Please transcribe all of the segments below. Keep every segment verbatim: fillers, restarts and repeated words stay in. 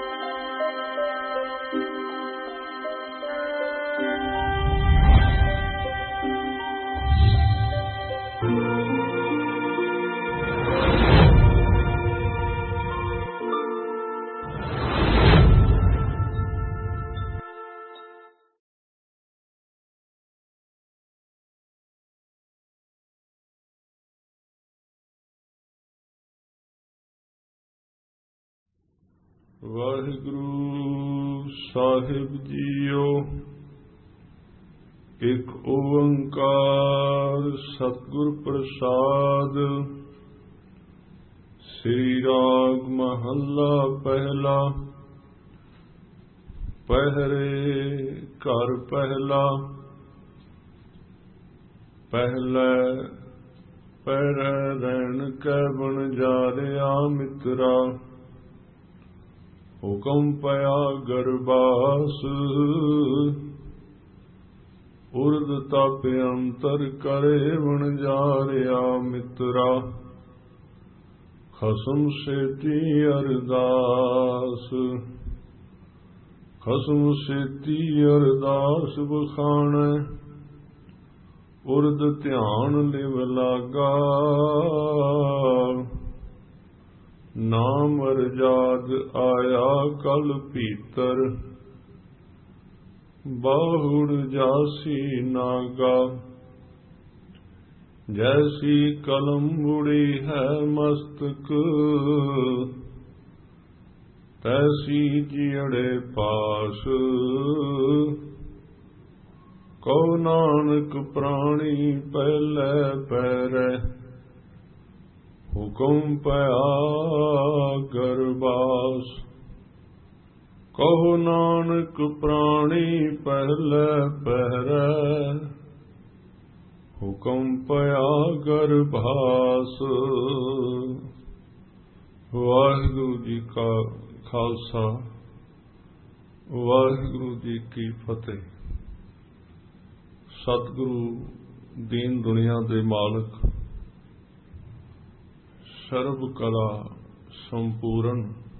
ਵਾਹਿਗੁਰੂ ਸਾਹਿਬ JIO. ਇੱਕ ਓੰਕਾਰ ਸਤਿਗੁਰ ਪ੍ਰਸਾਦ। ਸ੍ਰੀ ਰਾਗ ਮਹੱਲਾ ਪਹਿਲਾ। ਪਹਿਰੇ ਘਰ ਪਹਿਲਾ। ਪਹਿਲੇ ਪਹਿਰੇ ਰਹਿਣ ਕੈ ਬਣ ਜਾਰਿਆ ਮਿੱਤਰਾ। ਹੁਕਮ ਪਿਆ ਗਰਬਾਸ। ਉਰਦ ਤਪ ਅੰਤਰ ਕਰੇ ਬਣ ਜਾਰਿਆ ਮਿੱਤਰਾ। ਖਸਮ ਸੇਤੀ ਅਰਦਾਸ। ਖਸਮ ਸੇਤੀ ਅਰਦਾਸ ਬਖਾਣੈ। ਉਰਦ ਧਿਆਨ ਲਿਵ ਲਾਗਾ। ਨਾਮ ਰਜਾਦ ਆਇਆ ਕਲ ਭੀਤਰ। ਬਾਹੁੜ ਜਾਸੀ ਨਾਗਾ। ਜੈਸੀ ਕਲਮ ਬੁੜੀ ਹੈ ਮਸਤਕ। ਤੈਸੀ ਜਿਅੜੇ ਪਾਸ। ਕਉ ਨਾਨਕ ਪ੍ਰਾਣੀ ਪਹਿਲੇ ਪੈਰੈ। ਹੁਕਮ ਪਿਆ ਗਰਬਾਸ। ਕਹੋ ਨਾਨਕ ਪ੍ਰਾਣੀ ਪਹਿਲੇ ਪਹਿਰੈ। ਹੁਕਮ ਪਿਆ ਗਰਬਾਸ। ਵਾਹਿਗੁਰੂ ਜੀ ਕਾ ਖਾਲਸਾ, ਵਾਹਿਗੁਰੂ ਜੀ ਕੀ ਫਤਿਹ। ਸਤਿਗੁਰੂ ਦੀਨ ਦੁਨੀਆ ਦੇ ਮਾਲਕ, ਸਰਬ ਕਲਾ ਸੰਪੂਰਨ,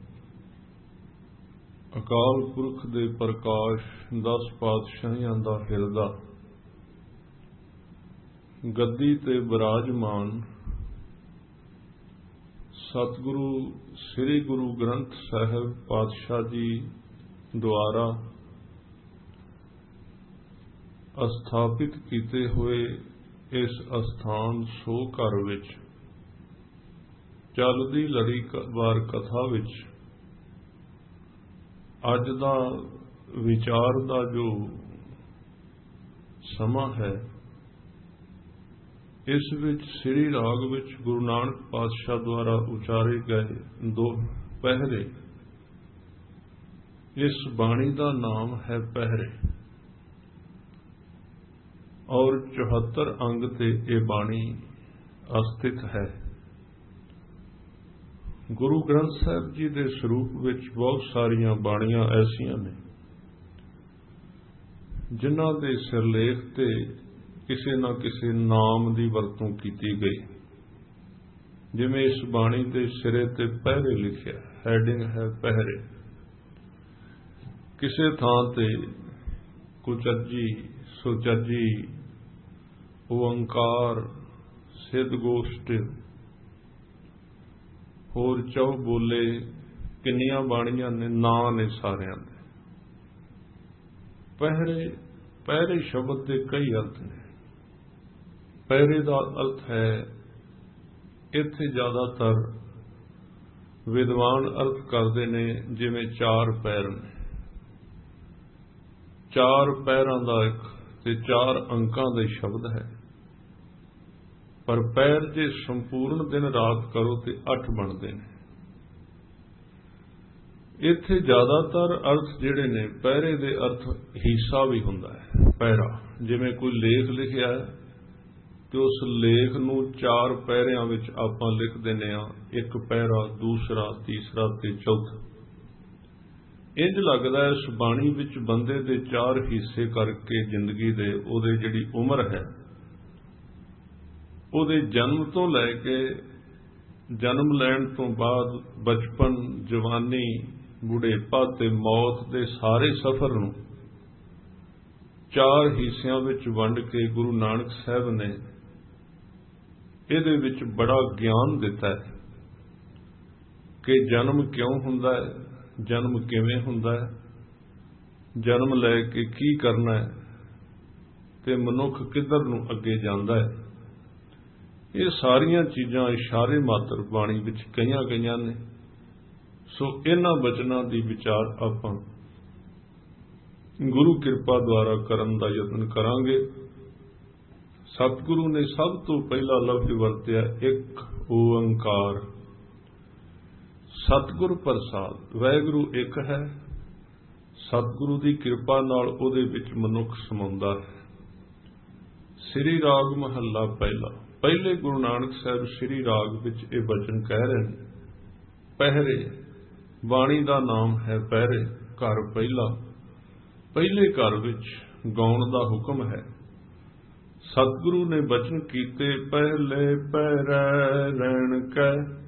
ਅਕਾਲ ਪੁਰਖ ਦੇ ਪ੍ਰਕਾਸ਼, ਦਸ ਪਾਤਸ਼ਾਹੀਆਂ ਦਾ ਹਿਰਦਾ, ਗੱਦੀ ਤੇ ਬਿਰਾਜਮਾਨ ਸਤਿਗੁਰੂ ਸ੍ਰੀ ਗੁਰੂ ਗ੍ਰੰਥ ਸਾਹਿਬ ਪਾਤਸ਼ਾਹ ਜੀ ਦੁਆਰਾ ਅਸਥਾਪਿਤ ਕੀਤੇ ਹੋਏ ਇਸ ਅਸਥਾਨ ਸੋ ਘਰ ਵਿੱਚ ਚੱਲਦੀ ਲੜੀਵਾਰ ਕਥਾ ਵਿੱਚ ਅੱਜ ਦਾ ਵਿਚਾਰ ਦਾ ਜੋ ਸਮਾਂ ਹੈ, ਇਸ ਵਿੱਚ ਸ੍ਰੀ ਰਾਗ ਵਿੱਚ ਗੁਰੂ ਨਾਨਕ ਪਾਤਸ਼ਾਹ ਦੁਆਰਾ ਉਚਾਰੇ ਗਏ ਦੋ ਪਹਿਰੇ, ਇਸ ਬਾਣੀ ਦਾ ਨਾਮ ਹੈ ਪਹਿਰੇ ਔਰ ਚੌਹੱਤਰ ਅੰਗ ਤੇ ਇਹ ਬਾਣੀ ਅਸਥਿਤ ਹੈ। ਗੁਰੂ ਗ੍ਰੰਥ ਸਾਹਿਬ ਜੀ ਦੇ ਸਰੂਪ ਵਿੱਚ ਬਹੁਤ ਸਾਰੀਆਂ ਬਾਣੀਆਂ ਐਸੀਆਂ ਨੇ ਜਿਨ੍ਹਾਂ ਦੇ ਸਿਰਲੇਖ ਤੇ ਕਿਸੇ ਨਾ ਕਿਸੇ ਨਾਮ ਦੀ ਵਰਤੋਂ ਕੀਤੀ ਗਈ। ਜਿਵੇਂ ਇਸ ਬਾਣੀ ਦੇ ਸਿਰੇ ਤੇ ਪਹਿਰੇ ਲਿਖਿਆ, ਹੈਡਿੰਗ ਹੈ ਪਹਿਰੇ। ਕਿਸੇ ਥਾਂ ਤੇ ਕੁਚੱਜੀ, ਸੁਚੱਜੀ, ਓੰਕਾਰ, ਸਿੱਧ ਗੋਸ਼ਟ, ਹੋਰ ਚੌ ਬੋਲੇ, ਕਿੰਨੀਆਂ ਬਾਣੀਆਂ ਨੇ, ਨਾਂ ਨੇ ਸਾਰਿਆਂ ਦੇ। ਪਹਿਰੇ ਪਹਿਰੇ ਸ਼ਬਦ ਦੇ ਕਈ ਅਰਥ ਨੇ। ਪਹਿਰੇ ਦਾ ਅਰਥ ਹੈ, ਇੱਥੇ ਜ਼ਿਆਦਾਤਰ ਵਿਦਵਾਨ ਅਰਥ ਕਰਦੇ ਨੇ ਜਿਵੇਂ ਚਾਰ ਪੈਰ ਨੇ, ਚਾਰ ਪੈਰਾਂ ਦਾ ਇੱਕ ਤੇ ਚਾਰ ਅੰਕਾਂ ਦੇ ਸ਼ਬਦ ਹੈ। ਪਰ ਪੈਰ ਜੇ ਸੰਪੂਰਨ ਦਿਨ ਰਾਤ ਕਰੋ ਤੇ ਅੱਠ ਬਣਦੇ ਨੇ। ਇੱਥੇ ਜ਼ਿਆਦਾਤਰ ਅਰਥ ਜਿਹੜੇ ਨੇ, ਪਹਿਰੇ ਦੇ ਅਰਥ ਹਿੱਸਾ ਵੀ ਹੁੰਦਾ ਹੈ। ਪਹਿਰਾ ਜਿਵੇਂ ਕੋਈ ਲੇਖ ਲਿਖਿਆ ਹੈ ਤੇ ਉਸ ਲੇਖ ਨੂੰ ਚਾਰ ਪਹਿਰਿਆਂ ਵਿੱਚ ਆਪਾਂ ਲਿਖ ਦਿੰਦੇ ਹਾਂ, ਇੱਕ ਪਹਿਰਾ, ਦੂਸਰਾ, ਤੀਸਰਾ ਤੇ ਚੌਥਾ। ਇੰਝ ਲੱਗਦਾ ਇਸ ਬਾਣੀ ਵਿੱਚ ਬੰਦੇ ਦੇ ਚਾਰ ਹਿੱਸੇ ਕਰਕੇ ਜ਼ਿੰਦਗੀ ਦੇ, ਉਹਦੇ ਜਿਹੜੀ ਉਮਰ ਹੈ, ਉਹਦੇ ਜਨਮ ਤੋਂ ਲੈ ਕੇ ਜਨਮ ਲੈਣ ਤੋਂ ਬਾਅਦ ਬਚਪਨ, ਜਵਾਨੀ, ਬੁਢੇਪਾ ਤੇ ਮੌਤ ਦੇ ਸਾਰੇ ਸਫ਼ਰ ਨੂੰ ਚਾਰ ਹਿੱਸਿਆਂ ਵਿੱਚ ਵੰਡ ਕੇ ਗੁਰੂ ਨਾਨਕ ਸਾਹਿਬ ਨੇ ਇਹਦੇ ਵਿੱਚ ਬੜਾ ਗਿਆਨ ਦਿੱਤਾ ਹੈ ਕਿ ਜਨਮ ਕਿਉਂ ਹੁੰਦਾ ਹੈ, ਜਨਮ ਕਿਵੇਂ ਹੁੰਦਾ ਹੈ, ਜਨਮ ਲੈ ਕੇ ਕੀ ਕਰਨਾ ਹੈ ਤੇ ਮਨੁੱਖ ਕਿੱਧਰ ਨੂੰ ਅੱਗੇ ਜਾਂਦਾ ਹੈ। ਇਹ ਸਾਰੀਆਂ ਚੀਜ਼ਾਂ ਇਸ਼ਾਰੇ ਮਾਤਰ ਬਾਣੀ ਵਿੱਚ ਕਈਆਂ ਗਈਆਂ ਨੇ। ਸੋ ਇਹਨਾਂ ਬਚਨਾਂ ਦੀ ਵਿਚਾਰ ਆਪਾਂ ਗੁਰੂ ਕਿਰਪਾ ਦੁਆਰਾ ਕਰਨ ਦਾ ਯਤਨ ਕਰਾਂਗੇ। ਸਤਿਗੁਰੂ ਨੇ ਸਭ ਤੋਂ ਪਹਿਲਾ ਲਫ਼ਜ਼ ਵਰਤਿਆ ਇੱਕ ਓੰਕਾਰ। ਸਤਿਗੁਰ ਪ੍ਰਸਾਦ, ਵਾਹਿਗੁਰੂ ਇੱਕ ਹੈ, ਸਤਿਗੁਰੂ ਦੀ ਕਿਰਪਾ ਨਾਲ ਉਹਦੇ ਵਿੱਚ ਮਨੁੱਖ ਸਮਾਉਂਦਾ ਹੈ। ਸ੍ਰੀ ਰਾਗ ਮਹੱਲਾ ਪਹਿਲਾ। ਪਹਿਲੇ ਗੁਰੂ ਨਾਨਕ ਸਾਹਿਬ ਸ੍ਰੀ ਰਾਗ ਵਿੱਚ ਇਹ ਬਚਨ ਕਹਿ ਰਹੇ ਨੇ। ਪਹਿਰੇ, ਬਾਣੀ ਦਾ ਨਾਮ ਹੈ ਪਹਿਰੇ, ਘਰ ਪਹਿਲਾ। ਪਹਿਲੇ ਘਰ ਵਿੱਚ ਗਾਉਣ ਦਾ ਹੁਕਮ ਹੈ। ਸਤਿਗੁਰੂ ਨੇ ਬਚਨ ਕੀਤੇ ਪਹਿਲੇ ਪਹਿਰੈ ਰਹਿਣ ਕੈ,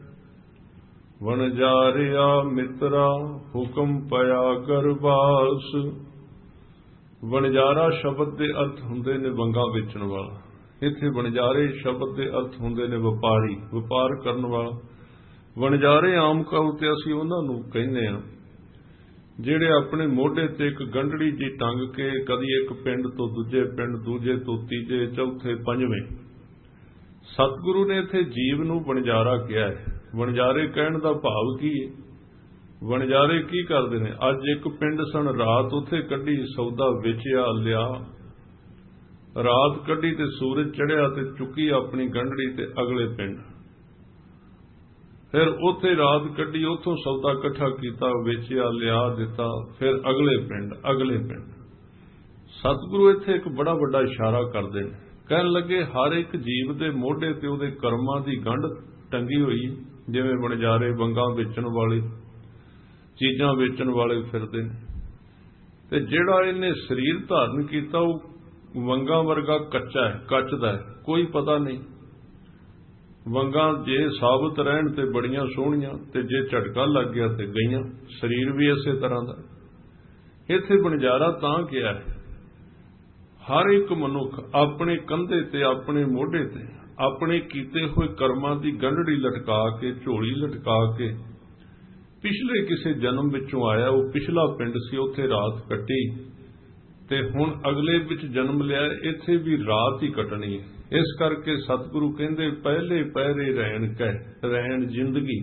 ਵਣਜਾਰਿਆ ਮਿੱਤਰਾ ਹੁਕਮ ਪਿਆ ਗਰਬਾਸ। ਵਣਜਾਰਾ ਸ਼ਬਦ ਦੇ ਅਰਥ ਹੁੰਦੇ ਨੇ ਵੰਗਾ ਵੇਚਣ ਵਾਲਾ। ਇੱਥੇ ਵਣਜਾਰੇ ਸ਼ਬਦ ਦੇ ਅਰਥ ਹੁੰਦੇ ਨੇ ਵਪਾਰੀ, ਵਪਾਰ ਕਰਨ ਵਾਲਾ। ਵਣਜਾਰੇ ਆਮ ਤੌਰ ਤੇ ਅਸੀਂ ਉਹਨਾਂ ਨੂੰ ਕਹਿੰਦੇ ਹਾਂ ਜਿਹੜੇ ਆਪਣੇ ਮੋਢੇ ਤੇ ਇੱਕ ਗੰਢੜੀ ਜੀ ਟੰਗ ਕੇ ਕਦੀ ਇੱਕ ਪਿੰਡ ਤੋਂ ਦੂਜੇ ਪਿੰਡ, ਦੂਜੇ ਤੋਂ ਤੀਜੇ, ਚੌਥੇ, ਪੰਜਵੇਂ। ਸਤਿਗੁਰੂ ਨੇ ਇੱਥੇ ਜੀਵ ਨੂੰ ਵਣਜਾਰਾ ਕਿਹਾ ਹੈ। ਵਣਜਾਰੇ ਕਹਿਣ ਦਾ ਭਾਵ ਕੀ ਹੈ? ਵਣਜਾਰੇ ਕੀ ਕਰਦੇ ਨੇ? ਅੱਜ ਇੱਕ ਪਿੰਡ ਸਣ, ਰਾਤ ਉੱਥੇ ਕੱਢੀ, ਸੌਦਾ ਵੇਚਿਆ ਲਿਆ। ਰਾਤ ਕੱਢੀ ਤੇ ਸੂਰਜ ਚੜ੍ਹਿਆ ਤੇ ਚੁੱਕੀ ਆਪਣੀ ਗੰਢੜੀ ਤੇ ਅਗਲੇ ਪਿੰਡ। ਫਿਰ ਉੱਥੇ ਰਾਤ ਕੱਢੀ, ਉੱਥੋਂ ਸੌਦਾ ਇਕੱਠਾ ਕੀਤਾ, ਵੇਚਿਆ ਲਿਆ ਦਿੱਤਾ, ਫਿਰ ਅਗਲੇ ਪਿੰਡ, ਅਗਲੇ ਪਿੰਡ। ਸਤਿਗੁਰੂ ਇੱਥੇ ਇੱਕ ਬੜਾ ਵੱਡਾ ਇਸ਼ਾਰਾ ਕਰਦੇ ਨੇ। ਕਹਿਣ ਲੱਗੇ ਹਰ ਇੱਕ ਜੀਵ ਦੇ ਮੋਢੇ ਤੇ ਉਹਦੇ ਕਰਮਾਂ ਦੀ ਗੰਢ ਟੰਗੀ ਹੋਈ, ਜਿਵੇਂ ਵਣਜਾਰੇ ਵੰਗਾਂ ਵੇਚਣ ਵਾਲੇ, ਚੀਜ਼ਾਂ ਵੇਚਣ ਵਾਲੇ ਫਿਰਦੇ ਨੇ। ਤੇ ਜਿਹੜਾ ਇਹਨੇ ਸਰੀਰ ਧਾਰਨ ਕੀਤਾ ਉਹ ਵੰਗਾਂ ਵਰਗਾ ਕੱਚਾ ਹੈ, ਕੱਚ ਦਾ ਹੈ, ਕੋਈ ਪਤਾ ਨਹੀਂ। ਵੰਗਾਂ ਜੇ ਸਾਬਤ ਰਹਿਣ ਤੇ ਬੜੀਆਂ ਸੋਹਣੀਆਂ, ਤੇ ਜੇ ਝਟਕਾ ਲੱਗ ਗਿਆ ਤੇ ਗਈਆਂ। ਸਰੀਰ ਵੀ ਇਸੇ ਤਰ੍ਹਾਂ ਦਾ। ਇੱਥੇ ਵਣਜਾਰਾ ਤਾਂ ਕਿਹਾ ਹੈ ਹਰ ਇੱਕ ਮਨੁੱਖ ਆਪਣੇ ਕੰਧੇ ਤੇ, ਆਪਣੇ ਮੋਢੇ ਤੇ ਆਪਣੇ ਕੀਤੇ ਹੋਏ ਕਰਮਾਂ ਦੀ ਗੰਢੜੀ ਲਟਕਾ ਕੇ, ਝੋਲੀ ਲਟਕਾ ਕੇ ਪਿਛਲੇ ਕਿਸੇ ਜਨਮ ਵਿੱਚੋਂ ਆਇਆ। ਉਹ ਪਿਛਲਾ ਪਿੰਡ ਸੀ, ਉੱਥੇ ਰਾਤ ਕੱਟੀ ਤੇ ਹੁਣ ਅਗਲੇ ਵਿੱਚ ਜਨਮ ਲਿਆ, ਇੱਥੇ ਵੀ ਰਾਤ ਹੀ ਕੱਟਣੀ ਹੈ। ਇਸ ਕਰਕੇ ਸਤਿਗੁਰੂ ਕਹਿੰਦੇ ਪਹਿਲੇ ਪਹਿਰੇ ਰਹਿਣ ਕਹਿ, ਰਹਿਣ ਜ਼ਿੰਦਗੀ।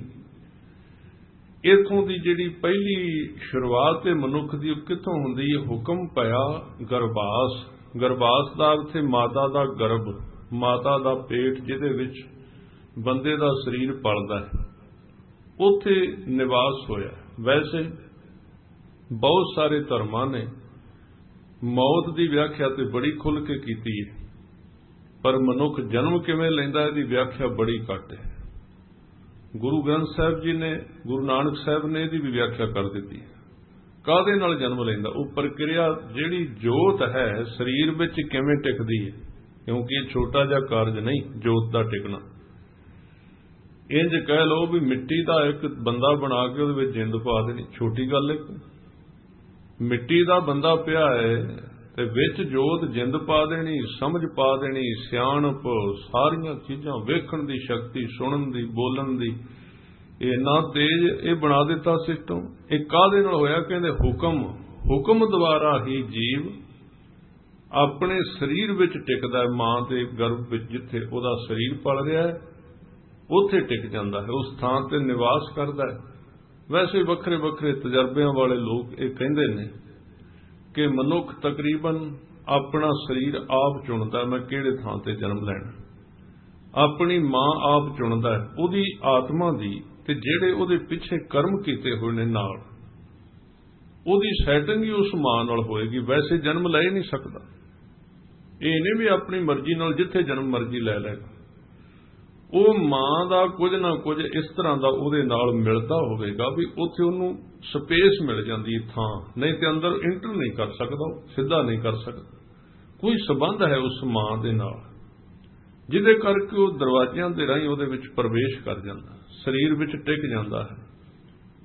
ਇਥੋਂ ਦੀ ਜਿਹੜੀ ਪਹਿਲੀ ਸ਼ੁਰੂਆਤ ਹੈ ਮਨੁੱਖ ਦੀ, ਉਹ ਕਿੱਥੋਂ ਹੁੰਦੀ ਹੈ? ਹੁਕਮ ਪਿਆ ਗਰਬਾਸ। ਗਰਬਾਸ ਦਾ ਅਰਥ ਹੈ ਮਾਤਾ ਦਾ ਗਰਭ, ਮਾਤਾ ਦਾ ਪੇਟ, ਜਿਹਦੇ ਵਿੱਚ ਬੰਦੇ ਦਾ ਸਰੀਰ ਪਲਦਾ ਹੈ, ਉੱਥੇ ਨਿਵਾਸ ਹੋਇਆ। ਵੈਸੇ ਬਹੁਤ ਸਾਰੇ ਧਰਮਾਂ ਨੇ ਮੌਤ ਦੀ ਵਿਆਖਿਆ ਤੇ ਬੜੀ ਖੁੱਲ੍ਹ ਕੇ ਕੀਤੀ ਹੈ, ਪਰ ਮਨੁੱਖ ਜਨਮ ਕਿਵੇਂ ਲੈਂਦਾ ਇਹਦੀ ਵਿਆਖਿਆ ਬੜੀ ਘੱਟ ਹੈ। ਗੁਰੂ ਗ੍ਰੰਥ ਸਾਹਿਬ ਜੀ ਨੇ, ਗੁਰੂ ਨਾਨਕ ਸਾਹਿਬ ਨੇ ਇਹਦੀ ਵੀ ਵਿਆਖਿਆ ਕਰ ਦਿੱਤੀ। ਕਾਹਦੇ ਨਾਲ ਜਨਮ ਲੈਂਦਾ? ਉਹ ਪ੍ਰਕਿਰਿਆ ਜਿਹੜੀ ਜੋਤ ਹੈ ਸਰੀਰ ਵਿੱਚ ਕਿਵੇਂ ਟਿਕਦੀ ਹੈ, ਕਿਉਂਕਿ ਇਹ ਛੋਟਾ ਜਿਹਾ ਕਾਰਜ ਨਹੀਂ ਜੋਤ ਦਾ ਟਿਕਣਾ। ਇੰਜ ਕਹਿ ਲਓ ਵੀ ਮਿੱਟੀ ਦਾ ਇੱਕ ਬੰਦਾ ਬਣਾ ਕੇ ਉਹਦੇ ਵਿੱਚ ਜਿੰਦ ਪਾ ਦੇਣੀ, ਛੋਟੀ ਗੱਲ ਹੈ। ਮਿੱਟੀ ਦਾ ਬੰਦਾ ਪਿਆ ਹੈ ਤੇ ਵਿੱਚ ਜੋਤ ਜਿੰਦ ਪਾ ਦੇਣੀ, ਸਮਝ ਪਾ ਦੇਣੀ, ਸਿਆਣਪ, ਸਾਰੀਆਂ ਚੀਜ਼ਾਂ ਵੇਖਣ ਦੀ ਸ਼ਕਤੀ, ਸੁਣਨ ਦੀ, ਬੋਲਣ ਦੀ, ਇੰਨਾ ਤੇਜ ਇਹ ਬਣਾ ਦਿੱਤਾ ਸਿਸਟਮ। ਇਹ ਕਾਹਦੇ ਨਾਲ ਹੋਇਆ? ਕਹਿੰਦੇ ਹੁਕਮ। ਹੁਕਮ ਦੁਆਰਾ ਹੀ ਜੀਵ ਆਪਣੇ ਸਰੀਰ ਵਿੱਚ ਟਿਕਦਾ। ਮਾਂ ਦੇ ਗਰਭ ਵਿੱਚ ਜਿੱਥੇ ਉਹਦਾ ਸਰੀਰ ਪਲ ਰਿਹਾ ਹੈ ਉੱਥੇ ਟਿਕ ਜਾਂਦਾ ਹੈ, ਉਸ ਥਾਂ ਤੇ ਨਿਵਾਸ ਕਰਦਾ ਹੈ। ਵੈਸੇ ਵੱਖਰੇ ਵੱਖਰੇ ਤਜਰਬਿਆਂ ਵਾਲੇ ਲੋਕ ਇਹ ਕਹਿੰਦੇ ਨੇ ਕਿ ਮਨੁੱਖ ਤਕਰੀਬਨ ਆਪਣਾ ਸਰੀਰ ਆਪ ਚੁਣਦਾ, ਮੈਂ ਕਿਹੜੇ ਥਾਂ ਤੇ ਜਨਮ ਲੈਣਾ। ਆਪਣੀ ਮਾਂ ਆਪ ਚੁਣਦਾ ਹੈ, ਉਹਦੀ ਆਤਮਾ ਦੀ, ਤੇ ਜਿਹੜੇ ਉਹਦੇ ਪਿੱਛੇ ਕਰਮ ਕੀਤੇ ਹੋਏ ਨੇ ਨਾਲ, ਉਹਦੀ ਸੈਟਿੰਗ ਹੀ ਉਸ ਮਾਂ ਨਾਲ ਹੋਏਗੀ। ਵੈਸੇ ਜਨਮ ਲੈ ਨਹੀਂ ਸਕਦਾ। ਇਹ ਨਹੀਂ ਵੀ ਆਪਣੀ ਮਰਜ਼ੀ ਨਾਲ ਜਿੱਥੇ ਜਨਮ ਮਰਜ਼ੀ ਲੈ ਲੈਗਾ। ਉਹ ਮਾਂ ਦਾ ਕੁਝ ਨਾ ਕੁਝ ਇਸ ਤਰ੍ਹਾਂ ਦਾ ਉਹਦੇ ਨਾਲ ਮਿਲਦਾ ਹੋਵੇਗਾ ਵੀ ਉੱਥੇ ਉਹਨੂੰ ਸਪੇਸ ਮਿਲ ਜਾਂਦੀ ਥਾਂ, ਨਹੀਂ ਤੇ ਅੰਦਰ ਇੰਟਰ ਨਹੀਂ ਕਰ ਸਕਦਾ, ਸਿੱਧਾ ਨਹੀਂ ਕਰ ਸਕਦਾ। ਕੋਈ ਸਬੰਧ ਹੈ ਉਸ ਮਾਂ ਦੇ ਨਾਲ, ਜਿਹਦੇ ਕਰਕੇ ਉਹ ਦਰਵਾਜ਼ਿਆਂ ਦੇ ਰਾਹੀਂ ਉਹਦੇ ਵਿੱਚ ਪ੍ਰਵੇਸ਼ ਕਰ ਜਾਂਦਾ, ਸਰੀਰ ਵਿੱਚ ਟਿਕ ਜਾਂਦਾ ਹੈ।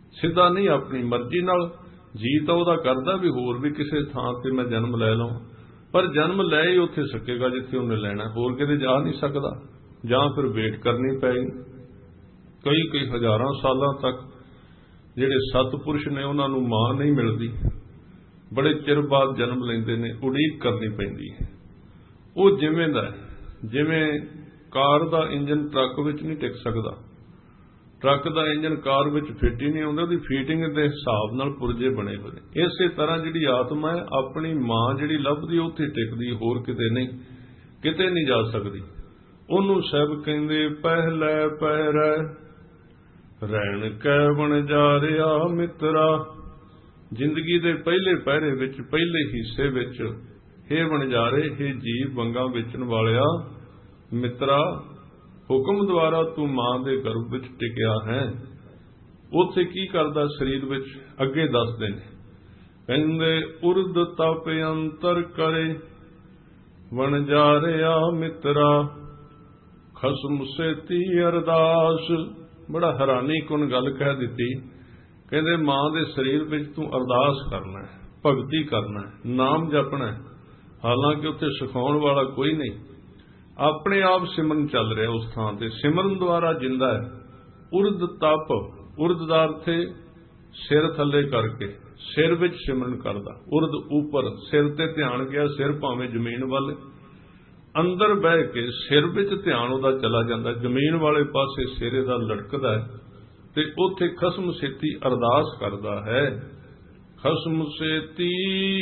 ਸਿੱਧਾ ਨਹੀਂ, ਆਪਣੀ ਮਰਜ਼ੀ ਨਾਲ। ਜੀ ਤਾਂ ਉਹਦਾ ਕਰਦਾ ਵੀ ਹੋਰ ਵੀ ਕਿਸੇ ਥਾਂ ਤੇ ਮੈਂ ਜਨਮ ਲੈ ਲਵਾਂ, ਪਰ ਜਨਮ ਲੈ ਹੀ ਉੱਥੇ ਸਕੇਗਾ ਜਿੱਥੇ ਉਹਨੇ ਲੈਣਾ, ਹੋਰ ਕਿਤੇ ਜਾ ਨਹੀਂ ਸਕਦਾ, ਜਾਂ ਫਿਰ ਵੇਟ ਕਰਨੀ ਪਏਗੀ। ਕਈ ਕਈ ਹਜ਼ਾਰਾਂ ਸਾਲਾਂ ਤੱਕ ਜਿਹੜੇ ਸਤਪੁਰਸ਼ ਨੇ ਉਹਨਾਂ ਨੂੰ ਮਾਂ ਨਹੀਂ ਮਿਲਦੀ, ਬੜੇ ਚਿਰ ਬਾਅਦ ਜਨਮ ਲੈਂਦੇ ਨੇ, ਉਡੀਕ ਕਰਨੀ ਪੈਂਦੀ ਹੈ। ਉਹ ਜਿਵੇਂ ਦਾ ਜਿਵੇਂ ਕਾਰ ਦਾ ਇੰਜਨ ਟਰੱਕ ਵਿੱਚ ਨਹੀਂ ਟਿਕ ਸਕਦਾ, ਟਰੱਕ ਦਾ ਇੰਜਨ ਕਾਰ ਵਿੱਚ ਫਿੱਟ ਹੀ ਨਹੀਂ ਆਉਂਦਾ, ਉਹਦੀ ਫੀਟਿੰਗ ਦੇ ਹਿਸਾਬ ਨਾਲ ਪੁਰਜੇ ਬਣੇ ਹੋਏ ਨੇ। ਇਸੇ ਤਰ੍ਹਾਂ ਜਿਹੜੀ ਆਤਮਾ ਹੈ ਆਪਣੀ ਮਾਂ ਜਿਹੜੀ ਲੱਭਦੀ ਉੱਥੇ ਟਿਕਦੀ, ਹੋਰ ਕਿਤੇ ਨਹੀਂ, ਕਿਤੇ ਨਹੀਂ ਜਾ ਸਕਦੀ। ਉਹਨੂੰ ਸਭ ਕਹਿੰਦੇ ਪਹਿਲੇ ਪਹਿਰੇ ਰਹਿਣ ਕੈ ਬਣ ਜਾ ਰਿਹਾ ਮਿੱਤਰਾ। ਜ਼ਿੰਦਗੀ ਦੇ ਪਹਿਲੇ ਪਹਿਰੇ ਵਿੱਚ, ਪਹਿਲੇ ਹਿੱਸੇ ਵਿੱਚ, ਹੇ ਵਣਜਾਰੇ, ਹੇ ਜੀਵ ਵੰਗਾਂ ਵੇਚਣ ਵਾਲਿਆ ਮਿੱਤਰਾ, ਹੁਕਮ ਦੁਆਰਾ ਤੂੰ ਮਾਂ ਦੇ ਗਰਭ ਵਿੱਚ ਟਿਕਿਆ ਹੈ। ਉੱਥੇ ਕੀ ਕਰਦਾ ਸਰੀਰ ਵਿੱਚ, ਅੱਗੇ ਦੱਸਦੇ ਨੇ, ਕਹਿੰਦੇ ਉਰਦ ਤਪ ਅੰਤਰ ਕਰੇ ਵਣਜਾਰਿਆ ਮਿੱਤਰਾ, ਖਸਮ ਸੇਤੀ ਅਰਦਾਸ। ਬੜਾ ਹੈਰਾਨੀ ਕੁਨ ਗੱਲ ਕਹਿ ਦਿੱਤੀ, ਕਹਿੰਦੇ ਮਾਂ ਦੇ ਸਰੀਰ ਵਿੱਚ ਤੂੰ ਅਰਦਾਸ ਕਰਨਾ ਹੈ, ਭਗਤੀ ਕਰਨਾ ਹੈ, ਨਾਮ ਜਪਣਾ ਹੈ। ਹਾਲਾਂਕਿ ਉੱਥੇ ਸਿਖਾਉਣ ਵਾਲਾ ਕੋਈ ਨਹੀਂ, ਆਪਣੇ ਆਪ ਸਿਮਰਨ ਚੱਲ ਰਿਹਾ ਉਸ ਥਾਂ ਤੇ, ਸਿਮਰਨ ਦੁਆਰਾ ਜਿੰਦਾ ਹੈ। ਉਰਦ ਤਪ, ਉਰਦ ਦਾ ਅਰਥ ਹੈ ਸਿਰ ਥੱਲੇ ਕਰਕੇ, ਸਿਰ ਵਿੱਚ ਸਿਮਰਨ ਕਰਦਾ। ਉਰਦ ਉੱਪਰ, ਸਿਰ ਤੇ ਧਿਆਨ ਗਿਆ, ਸਿਰ ਭਾਵੇਂ ਜ਼ਮੀਨ ਵੱਲ, ਅੰਦਰ ਬਹਿ ਕੇ ਸਿਰ ਵਿੱਚ ਧਿਆਨ ਉਹਦਾ ਚਲਾ ਜਾਂਦਾ, ਜ਼ਮੀਨ ਵਾਲੇ ਪਾਸੇ ਸਿਰੇ ਦਾ ਲਟਕਦਾ ਹੈ, ਤੇ ਉੱਥੇ ਖਸਮ ਸੇਤੀ ਅਰਦਾਸ ਕਰਦਾ ਹੈ। ਖਸਮ ਸੇਤੀ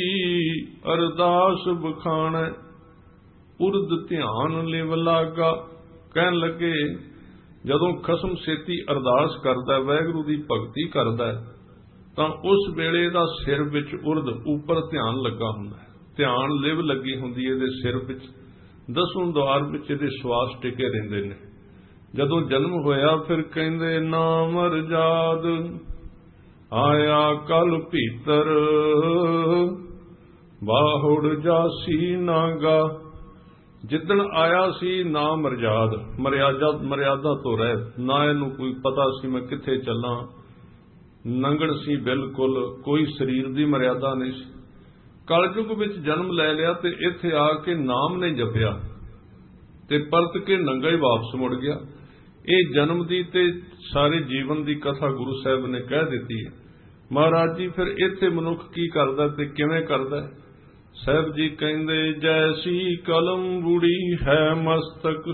ਅਰਦਾਸ ਬਖਾਣੈ ਉਰਦ ਧਿਆਨ ਲਿਵ ਲਾਗਾ। ਕਹਿਣ ਲੱਗੇ ਜਦੋਂ ਖਸਮ ਸੇਤੀ ਅਰਦਾਸ ਕਰਦਾ, ਵਾਹਿਗੁਰੂ ਦੀ ਭਗਤੀ ਕਰਦਾ, ਤਾਂ ਉਸ ਵੇਲੇ ਦਾ ਸਿਰ ਵਿੱਚ ਉਰਦ ਉੱਪਰ ਧਿਆਨ ਲੱਗਾ ਹੁੰਦਾ ਹੈ, ਧਿਆਨ ਲਿਵ ਲੱਗੀ ਹੁੰਦੀ ਹੈ ਇਹਦੇ ਸਿਰ ਵਿੱਚ, ਦਸੋਂ ਦੁਆਰ ਵਿੱਚ ਇਹਦੇ ਸਵਾਸ ਟਿਕੇ ਰਹਿੰਦੇ ਨੇ। ਜਦੋਂ ਜਨਮ ਹੋਇਆ ਫਿਰ ਕਹਿੰਦੇ ਨਾਮ ਰਜਾਦ ਆਇਆ ਕਲ ਭੀਤਰ, ਬਾਹੁੜ ਜਾਸੀ ਨਾਗਾ। ਜਿੱਦਣ ਆਇਆ ਸੀ ਨਾ ਮਰਜ਼ਾਦ, ਮਰਿਆਦਾ ਮਰਿਆਦਾ ਤੋਂ ਰਹਿਤ, ਨਾ ਇਹਨੂੰ ਕੋਈ ਪਤਾ ਸੀ ਮੈਂ ਕਿੱਥੇ ਚੱਲਾਂ, ਨੰਗਣ ਸੀ ਬਿਲਕੁਲ, ਕੋਈ ਸਰੀਰ ਦੀ ਮਰਿਆਦਾ ਨਹੀਂ ਸੀ। ਕਲਯੁਗ ਵਿੱਚ ਜਨਮ ਲੈ ਲਿਆ ਤੇ ਇੱਥੇ ਆ ਕੇ ਨਾਮ ਨਹੀਂ ਜਪਿਆ ਤੇ ਪਰਤ ਕੇ ਨੰਗਾ ਹੀ ਵਾਪਸ ਮੁੜ ਗਿਆ। ਇਹ ਜਨਮ ਦੀ ਤੇ ਸਾਰੇ ਜੀਵਨ ਦੀ ਕਥਾ ਗੁਰੂ ਸਾਹਿਬ ਨੇ ਕਹਿ ਦਿੱਤੀ ਹੈ। ਮਹਾਰਾਜ ਜੀ ਫਿਰ ਇੱਥੇ ਮਨੁੱਖ ਕੀ ਕਰਦਾ ਤੇ ਕਿਵੇਂ ਕਰਦਾ? ਸਾਹਿਬ ਜੀ ਕਹਿੰਦੇ ਜੈਸੀ ਕਲਮ ਬੁੜੀ ਹੈ ਮਸਤਕ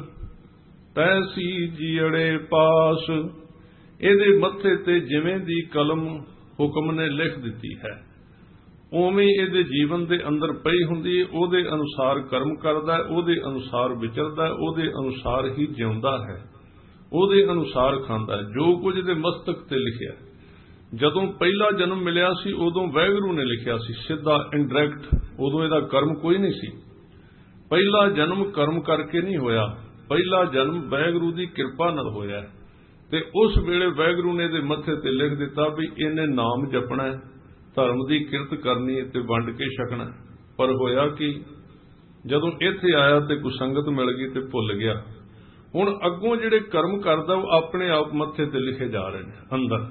ਤੈਸੀ ਜੀੜੇ ਪਾਸ। ਇਹਦੇ ਮੱਥੇ ਤੇ ਜਿਵੇਂ ਦੀ ਕਲਮ ਹੁਕਮ ਨੇ ਲਿਖ ਦਿੱਤੀ ਹੈ ਉਵੇਂ ਇਹਦੇ ਜੀਵਨ ਦੇ ਅੰਦਰ ਪਈ ਹੁੰਦੀ ਹੈ। ਉਹਦੇ ਅਨੁਸਾਰ ਕਰਮ ਕਰਦਾ, ਉਹਦੇ ਅਨੁਸਾਰ ਵਿਚਰਦਾ, ਉਹਦੇ ਅਨੁਸਾਰ ਹੀ ਜਿਉਂਦਾ ਹੈ, ਉਹਦੇ ਅਨੁਸਾਰ ਖਾਂਦਾ, ਜੋ ਕੁਝ ਇਹਦੇ ਮਸਤਕ ਤੇ ਲਿਖਿਆ। ਜਦੋਂ ਪਹਿਲਾ ਜਨਮ ਮਿਲਿਆ ਸੀ ਉਦੋਂ ਵਾਹਿਗੁਰੂ ਨੇ ਲਿਖਿਆ ਸੀ, ਸਿੱਧਾ ਇਨਡਾਇਰੈਕਟ, ਉਦੋਂ ਇਹਦਾ ਕਰਮ ਕੋਈ ਨਹੀਂ ਸੀ। ਪਹਿਲਾ ਜਨਮ ਕਰਮ ਕਰਕੇ ਨਹੀਂ ਹੋਇਆ, ਪਹਿਲਾ ਜਨਮ ਵਾਹਿਗੁਰੂ ਦੀ ਕਿਰਪਾ ਨਾਲ ਹੋਇਆ ਤੇ ਉਸ ਵੇਲੇ ਵਾਹਿਗੁਰੂ ਨੇ ਇਹਦੇ ਮੱਥੇ ਤੇ ਲਿਖ ਦਿੱਤਾ ਵੀ ਇਹਨੇ ਨਾਮ ਜਪਣਾ, ਧਰਮ ਦੀ ਕਿਰਤ ਕਰਨੀ ਤੇ ਵੰਡ ਕੇ ਛਕਣਾ। ਪਰ ਹੋਇਆ ਕਿ ਜਦੋਂ ਇੱਥੇ ਆਇਆ ਤੇ ਕੁਸੰਗਤ ਮਿਲ ਗਈ ਤੇ ਭੁੱਲ ਗਿਆ। ਹੁਣ ਅੱਗੋਂ ਜਿਹੜੇ ਕਰਮ ਕਰਦਾ ਉਹ ਆਪਣੇ ਆਪ ਮੱਥੇ ਤੇ ਲਿਖੇ ਜਾ ਰਹੇ ਨੇ ਅੰਦਰ।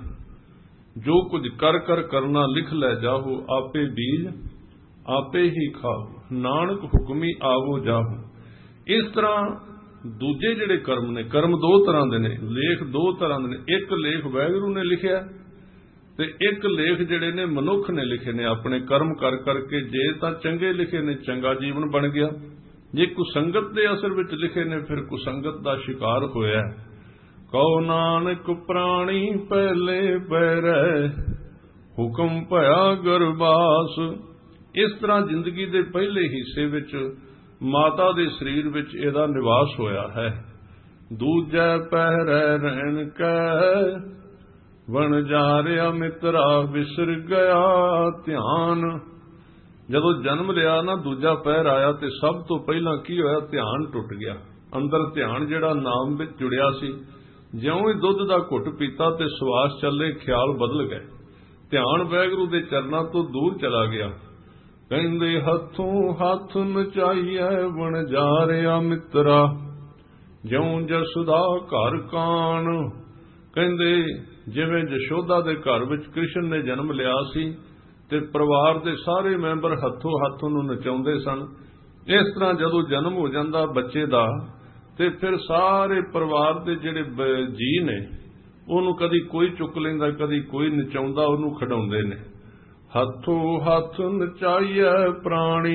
ਜੋ ਕੁਝ ਕਰ ਕਰ ਕਰਨਾ ਲਿਖ ਲੈ ਜਾਹੋ, ਆਪੇ ਬੀਜ ਆਪੇ ਹੀ ਖਾਓ, ਨਾਨਕ ਹੁਕਮੀ ਆਵੋ ਜਾਹੋ। ਇਸ ਤਰ੍ਹਾਂ ਦੂਜੇ ਜਿਹੜੇ ਕਰਮ ਨੇ, ਕਰਮ ਦੋ ਤਰ੍ਹਾਂ ਦੇ ਨੇ, ਲੇਖ ਦੋ ਤਰ੍ਹਾਂ ਦੇ ਨੇ। ਇੱਕ ਲੇਖ ਵਾਹਿਗੁਰੂ ਨੇ ਲਿਖਿਆ ਤੇ ਇੱਕ ਲੇਖ ਜਿਹੜੇ ਨੇ ਮਨੁੱਖ ਨੇ ਲਿਖੇ ਨੇ ਆਪਣੇ ਕਰਮ ਕਰ ਕਰਕੇ। ਜੇ ਤਾਂ ਚੰਗੇ ਲਿਖੇ ਨੇ ਚੰਗਾ ਜੀਵਨ ਬਣ ਗਿਆ, ਜੇ ਕੁਸੰਗਤ ਦੇ ਅਸਰ ਵਿੱਚ ਲਿਖੇ ਨੇ ਫਿਰ ਕੁਸੰਗਤ ਦਾ ਸ਼ਿਕਾਰ ਹੋਇਆ। ਕਉ ਨਾਨਕ ਪ੍ਰਾਣੀ ਪਹਿਲੇ ਪੈਰੈ ਹੁਕਮ ਭਇਆ ਗਰਬਾਸ। ਇਸ ਤਰ੍ਹਾਂ ਜ਼ਿੰਦਗੀ ਦੇ ਪਹਿਲੇ ਹਿੱਸੇ ਵਿੱਚ ਮਾਤਾ ਦੇ ਸਰੀਰ ਵਿੱਚ ਇਹਦਾ ਨਿਵਾਸ ਹੋਇਆ ਹੈ। ਦੂਜੇ ਪਹਿਰੇ ਰਹਿਣ ਕੈ ਵਣਜਾਰਿਆ ਮਿੱਤਰਾ ਵਿਸਰ ਗਿਆ ਧਿਆਨ। ਜਦੋਂ ਜਨਮ ਲਿਆ ਨਾ ਦੂਜਾ ਪਹਿਰ ਆਇਆ ਤੇ ਸਭ ਤੋਂ ਪਹਿਲਾਂ ਕੀ ਹੋਇਆ? ਧਿਆਨ ਟੁੱਟ ਗਿਆ। ਅੰਦਰ ਧਿਆਨ ਜਿਹੜਾ ਨਾਮ ਵਿੱਚ ਜੁੜਿਆ ਸੀ, ਜਿਉਂ ਹੀ ਦੁੱਧ ਦਾ ਘੁੱਟ ਪੀਤਾ ਤੇ ਸਵਾਸ ਚੱਲੇ ਖਿਆਲ ਬਦਲ ਗਏ। ਧਿਆਨ ਵਾਹਿਗੁਰੂ ਦੇ ਚਰਨਾਂ ਤੋਂ ਦੂਰ ਚਲਾ ਗਿਆ। ਕਹਿੰਦੇ ਹੱਥੋਂ ਹੱਥ ਨਚਾਈਐ ਵਣਜਾਰਿਆ ਮਿੱਤਰਾ ਜਿਉਂ ਜਸਦਾ ਘਰ ਕਾਣ। ਕਹਿੰਦੇ ਜਿਵੇਂ ਯਸ਼ੋਦਾ ਦੇ ਘਰ ਵਿੱਚ ਕ੍ਰਿਸ਼ਨ ਨੇ ਜਨਮ ਲਿਆ ਸੀ ਤੇ ਪਰਿਵਾਰ ਦੇ ਸਾਰੇ ਮੈਂਬਰ ਹੱਥੋਂ ਹੱਥ ਨੂੰ ਨਚਾਉਂਦੇ ਸਨ, ਇਸ ਤਰ੍ਹਾਂ ਜਦੋਂ ਜਨਮ ਹੋ ਜਾਂਦਾ ਬੱਚੇ ਦਾ ਤੇ ਫਿਰ ਸਾਰੇ ਪਰਿਵਾਰ ਦੇ ਜਿਹੜੇ ਜੀਅ ਨੇ ਉਹਨੂੰ ਕਦੀ ਕੋਈ ਚੁੱਕ ਲੈਂਦਾ, ਕਦੀ ਕੋਈ ਨਚਾਉਂਦਾ, ਉਹਨੂੰ ਖਿਡਾਉਂਦੇ ਨੇ। ਹੱਥੋਂ ਹੱਥ ਨਚਾਈਐ ਪ੍ਰਾਣੀ,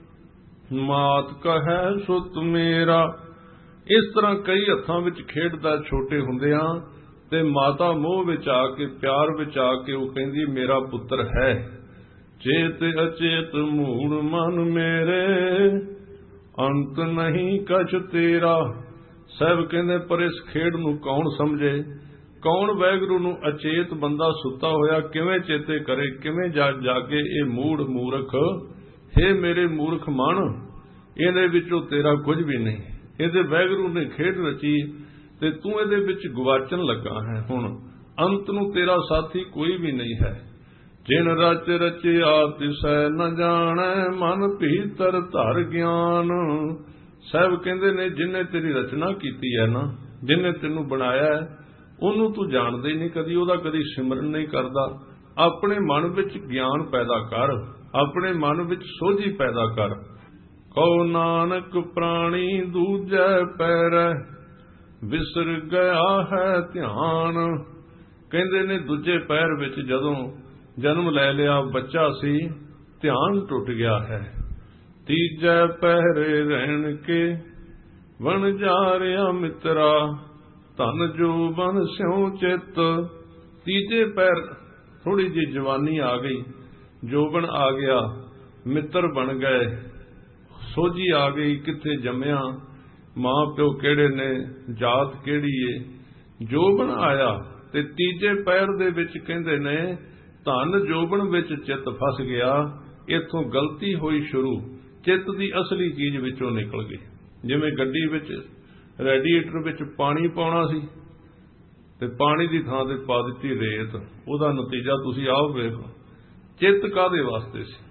ਮਾਤ ਕਹੈ ਸੁਤ ਮੇਰਾ। ਇਸ ਤਰ੍ਹਾਂ ਕਈ ਹੱਥਾਂ ਵਿੱਚ ਖੇਡਦਾ ਛੋਟੇ ਹੁੰਦਿਆਂ ਤੇ ਮਾਤਾ ਮੋਹ ਵਿੱਚ ਆ ਕੇ, ਪਿਆਰ ਵਿੱਚ ਆ ਕੇ ਉਹ ਕਹਿੰਦੀ ਮੇਰਾ ਪੁੱਤਰ ਹੈ। ਚੇਤ ਅਚੇਤ ਮੂੜ ਮਨ ਮੇਰੇ, ਅੰਤ ਨਹੀਂ ਕਛ ਤੇਰਾ। ਸਾਹਿਬ ਕਹਿੰਦੇ ਪਰ ਇਸ ਖੇਡ ਨੂੰ ਕੌਣ ਸਮਝੇ, ਕੌਣ ਵਾਹਿਗੁਰੂ ਨੂੰ ਅਚੇਤ ਬੰਦਾ ਸੁੱਤਾ ਹੋਇਆ ਕਿਵੇਂ ਚੇਤੇ ਕਰੇ, ਕਿਵੇਂ ਜਾ ਜਾਗੇ ਇਹ ਮੂੜ ਮੂਰਖ। ਹੇ ਮੇਰੇ ਮੂਰਖ ਮਨ, ਇਹਦੇ ਵਿੱਚੋਂ ਤੇਰਾ ਕੁਝ ਵੀ ਨਹੀਂ। ਇਹਦੇ ਵਾਹਿਗੁਰੂ ਨੇ ਖੇਡ ਰਚੀ ਤੇ ਤੂੰ ਇਹਦੇ ਵਿੱਚ ਗਵਾਚਣ ਲੱਗਾ ਹੈ। ਹੁਣ ਅੰਤ ਨੂੰ ਤੇਰਾ ਸਾਥੀ ਕੋਈ ਵੀ ਨਹੀਂ ਹੈ। ਜਿਨ ਰਚ ਰਚਿਆ ਤਿਸੈ ਨ ਜਾਣੈ, ਮਨ ਭੀਤਰ ਧਰ ਗਿਆਨ। ਸਾਹਿਬ ਕਹਿੰਦੇ ਨੇ ਜਿਨੇ ਤੇਰੀ ਰਚਨਾ ਕੀਤੀ ਹੈ ਨਾ, ਜਿਨੇ ਤੈਨੂੰ ਬਣਾਇਆ ਹੈ, ਉਹਨੂੰ ਤੂੰ ਜਾਣਦਾ ਹੀ ਨਹੀਂ, ਕਦੀ ਉਹਦਾ ਕਦੀ ਸਿਮਰਨ ਨਹੀਂ ਕਰਦਾ। ਆਪਣੇ ਮਨ ਵਿੱਚ ਗਿਆਨ ਪੈਦਾ ਕਰ, ਆਪਣੇ ਮਨ ਵਿੱਚ ਸੋਝੀ ਪੈਦਾ ਕਰ। ਕਉ ਨਾਨਕ ਪ੍ਰਾਣੀ ਦੂਜੈ ਪੈਰੈ, ਵਿਸਰ ਗਿਆ ਹੈ ਧਿਆਨ। ਕਹਿੰਦੇ ਨੇ ਦੂਜੇ ਪੈਰ ਵਿੱਚ ਜਦੋਂ ਜਨਮ ਲੈ ਲਿਆ ਬੱਚਾ ਸੀ, ਧਿਆਨ ਟੁੱਟ ਗਿਆ ਹੈ। ਤੀਜੈ ਪਹਿਰੇ ਰਹਿਣ ਕੇ ਵਣ ਜਾ ਰਿਹਾ ਮਿੱਤਰਾ, ਧਨ ਜੋ ਬਨ ਸਿਉ ਚਿੱਤ। ਤੀਜੇ ਪੈਰ ਥੋੜੀ ਜਿਹੀ ਜਵਾਨੀ ਆ ਗਈ, ਜੋਬਨ ਆ ਗਿਆ, ਮਿੱਤਰ ਬਣ ਗਏ, ਸੋਝੀ ਆ ਗਈ, ਕਿੱਥੇ ਜੰਮਿਆ, ਮਾਂ ਪਿਓ ਕਿਹੜੇ ਨੇ, ਜਾਤ ਕਿਹੜੀ ਏ, ਜੋਬਨ ਆਇਆ। ਤੇ ਤੀਜੇ ਪੈਰ ਦੇ ਵਿੱਚ ਕਹਿੰਦੇ ਨੇ ਧਨ ਜੋਬਨ ਵਿੱਚ ਚਿੱਤ ਫਸ ਗਿਆ। ਇੱਥੋਂ ਗਲਤੀ ਹੋਈ ਸ਼ੁਰੂ, ਚਿੱਤ ਦੀ ਅਸਲੀ ਚੀਜ਼ ਵਿੱਚੋਂ ਨਿਕਲ ਗਈ। ਜਿਵੇਂ ਗੱਡੀ ਵਿੱਚ ਰੈਡੀਏਟਰ ਵਿੱਚ ਪਾਣੀ ਪਾਉਣਾ ਸੀ ਤੇ ਪਾਣੀ ਦੀ ਥਾਂ ਤੇ ਪਾ ਦਿੱਤੀ ਰੇਤ, ਉਹਦਾ ਨਤੀਜਾ ਤੁਸੀਂ ਆਪ ਵੇਖੋ। ਚਿੱਤ ਕਾਹਦੇ ਵਾਸਤੇ ਸੀ?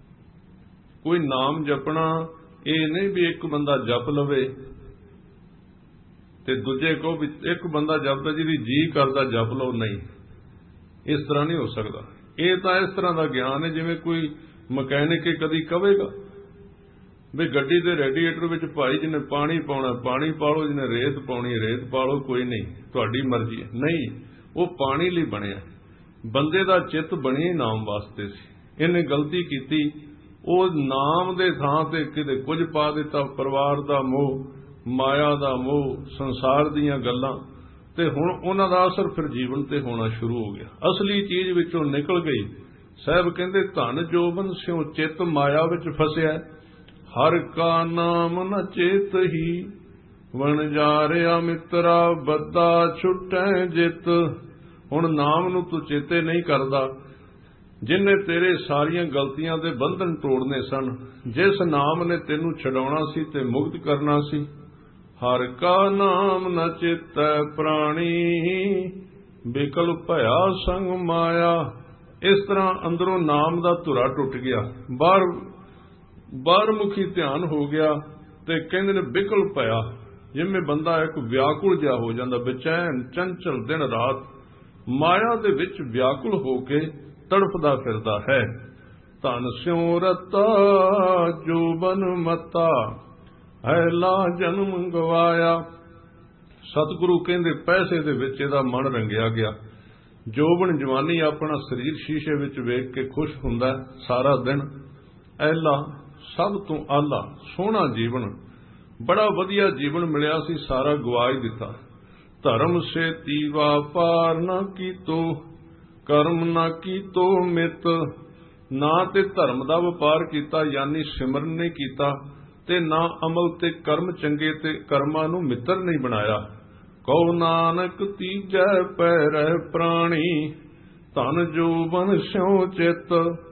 ਕੋਈ ਨਾਮ ਜਪਣਾ ਇਹ ਨਹੀਂ ਵੀ ਇੱਕ ਬੰਦਾ ਜਪ ਲਵੇ ਤੇ ਦੂਜੇ ਕੋ ਵੀ ਇੱਕ ਬੰਦਾ ਜਪਦਾ ਜਿਹਦੀ ਜੀ ਕਰਦਾ ਜਪ ਲਓ, ਨਹੀਂ, ਇਸ ਤਰ੍ਹਾਂ ਨਹੀਂ ਹੋ ਸਕਦਾ। ਇਹ ਤਾਂ ਇਸ ਤਰ੍ਹਾਂ ਦਾ ਗਿਆਨ ਹੈ ਜਿਵੇਂ ਕੋਈ ਮਕੈਨਿਕ ਕਦੀ ਕਹੇਗਾ ਵੀ ਗੱਡੀ ਦੇ ਰੈਡੀਏਟਰ ਵਿੱਚ ਭਾਈ ਜਿਹਨੇ ਪਾਣੀ ਪਾਉਣਾ ਪਾਣੀ ਪਾ ਲਓ, ਜਿਹਨੇ ਰੇਤ ਪਾਉਣੀ ਰੇਤ ਪਾ ਲਓ, ਕੋਈ ਨਹੀਂ, ਤੁਹਾਡੀ ਮਰਜ਼ੀ ਹੈ। ਨਹੀਂ, ਉਹ ਪਾਣੀ ਲਈ ਬਣਿਆ। ਬੰਦੇ ਦਾ ਚਿੱਤ ਬਣੀ ਨਾਮ ਵਾਸਤੇ ਸੀ। ਇਹਨੇ ਗਲਤੀ ਕੀਤੀ, ਉਹ ਨਾਮ ਦੇ ਥਾਂ ਤੇ ਕਿਤੇ ਕੁਝ ਪਾ ਦਿੱਤਾ, ਪਰਿਵਾਰ ਦਾ ਮੋਹ, ਮਾਇਆ ਦਾ ਮੋਹ, ਸੰਸਾਰ ਦੀਆਂ ਗੱਲਾਂ, ਤੇ ਹੁਣ ਉਹਨਾਂ ਦਾ ਅਸਰ ਫਿਰ ਜੀਵਨ ਤੇ ਹੋਣਾ ਸ਼ੁਰੂ ਹੋ ਗਿਆ। ਅਸਲੀ ਚੀਜ਼ ਵਿੱਚੋਂ ਨਿਕਲ ਗਈ। ਸਾਹਿਬ ਕਹਿੰਦੇ ਧਨ ਜੋਬਨ ਸਿਉ ਚਿੱਤ ਮਾਇਆ ਵਿੱਚ ਫਸਿਆ। ਹਰ ਕਾ ਨਾਮ ਨ ਚੇਤ ਹੀ, ਵਣ ਜਾ ਰਿਹਾ ਮਿੱਤਰਾ, ਬੱਦਾ ਛੁੱਟੈ ਜਿੱਤ। ਹੁਣ ਨਾਮ ਨੂੰ ਤੂੰ ਚੇਤੇ ਨਹੀਂ ਕਰਦਾ, ਜਿਨ੍ਹਾਂ ਤੇਰੇ ਸਾਰੀਆਂ ਗਲਤੀਆਂ ਦੇ ਬੰਧਨ ਤੋੜਨੇ ਸਨ, ਜਿਸ ਨਾਮ ਨੇ ਤੈਨੂੰ ਛਡਾਉਣਾ ਸੀ ਤੇ ਮੁਕਤ ਕਰਨਾ ਸੀ। ਹਰ ਕਾ ਨਾਮ ਨ ਚੇਤੈ ਪ੍ਰਾਣੀ, ਬਿਕਲ ਭਇਆ ਸੰਗ ਮਾਇਆ। ਇਸ ਤਰ੍ਹਾਂ ਅੰਦਰੋਂ ਨਾਮ ਦਾ ਧੁਰਾ ਟੁੱਟ ਗਿਆ, ਬਾਹਰ ਬਾਹਰਮੁਖੀ ਧਿਆਨ ਹੋ ਗਿਆ ਤੇ ਕਹਿੰਦੇ ਨੇ ਬਿਕਲ ਭਇਆ, ਜਿਵੇਂ ਬੰਦਾ ਇੱਕ ਵਿਆਕੁਲ ਜਿਹਾ ਹੋ ਜਾਂਦਾ, ਬੇਚੈਨ ਚੰਚਲ ਦਿਨ ਰਾਤ ਮਾਇਆ ਦੇ ਵਿੱਚ ਵਿਆਕੁਲ ਹੋ ਕੇ ਤੜਫਦਾ ਫਿਰਦਾ ਹੈ। ਧਨ ਸਿਉ ਰਤਾ ਜੋਬਨ ਮਤਾ, ਐਲਾ ਜਨਮ ਗਵਾਇਆ। ਸਤਿਗੁਰੂ ਕਹਿੰਦੇ ਪੈਸੇ ਦੇ ਵਿੱਚ ਇਹਦਾ ਮਨ ਰੰਗਿਆ ਗਿਆ। ਜੋਬਨ ਜਵਾਨੀ ਆਪਣਾ ਸਰੀਰ ਸ਼ੀਸ਼ੇ ਵਿੱਚ ਵੇਖ ਕੇ ਖੁਸ਼ ਹੁੰਦਾ ਸਾਰਾ ਦਿਨ। ਐਲਾ ਸਭ ਤੋਂ ਆਲਾ ਸੋਹਣਾ ਜੀਵਨ, ਬੜਾ ਵਧੀਆ ਜੀਵਨ ਮਿਲਿਆ ਸੀ, ਸਾਰਾ ਗਵਾਈ ਦਿੱਤਾ। ਧਰਮ ਸੇ ਤੀਵਾ ਪਾਰ ਨਾ ਕੀਤੋ, ਕਰਮ ਨਾ ਕੀਤੋ ਮਿਤ। ਨਾ ਤੇ ਧਰਮ ਦਾ ਵਪਾਰ ਕੀਤਾ, ਯਾਨੀ ਸਿਮਰਨ ਨਹੀਂ ਕੀਤਾ, ਤੇ ਨਾ ਅਮਲ ਤੇ ਕਰਮ ਚੰਗੇ ਤੇ ਕਰਮਾਂ ਨੂੰ ਮਿੱਤਰ ਨਹੀਂ ਬਣਾਇਆ। ਕਉ ਨਾਨਕ ਤੀਜੈ ਪੈਰੈ ਪ੍ਰਾਣੀ, ਧਨ ਜੋਬਨ ਸਿਉ ਚਿੱਤ।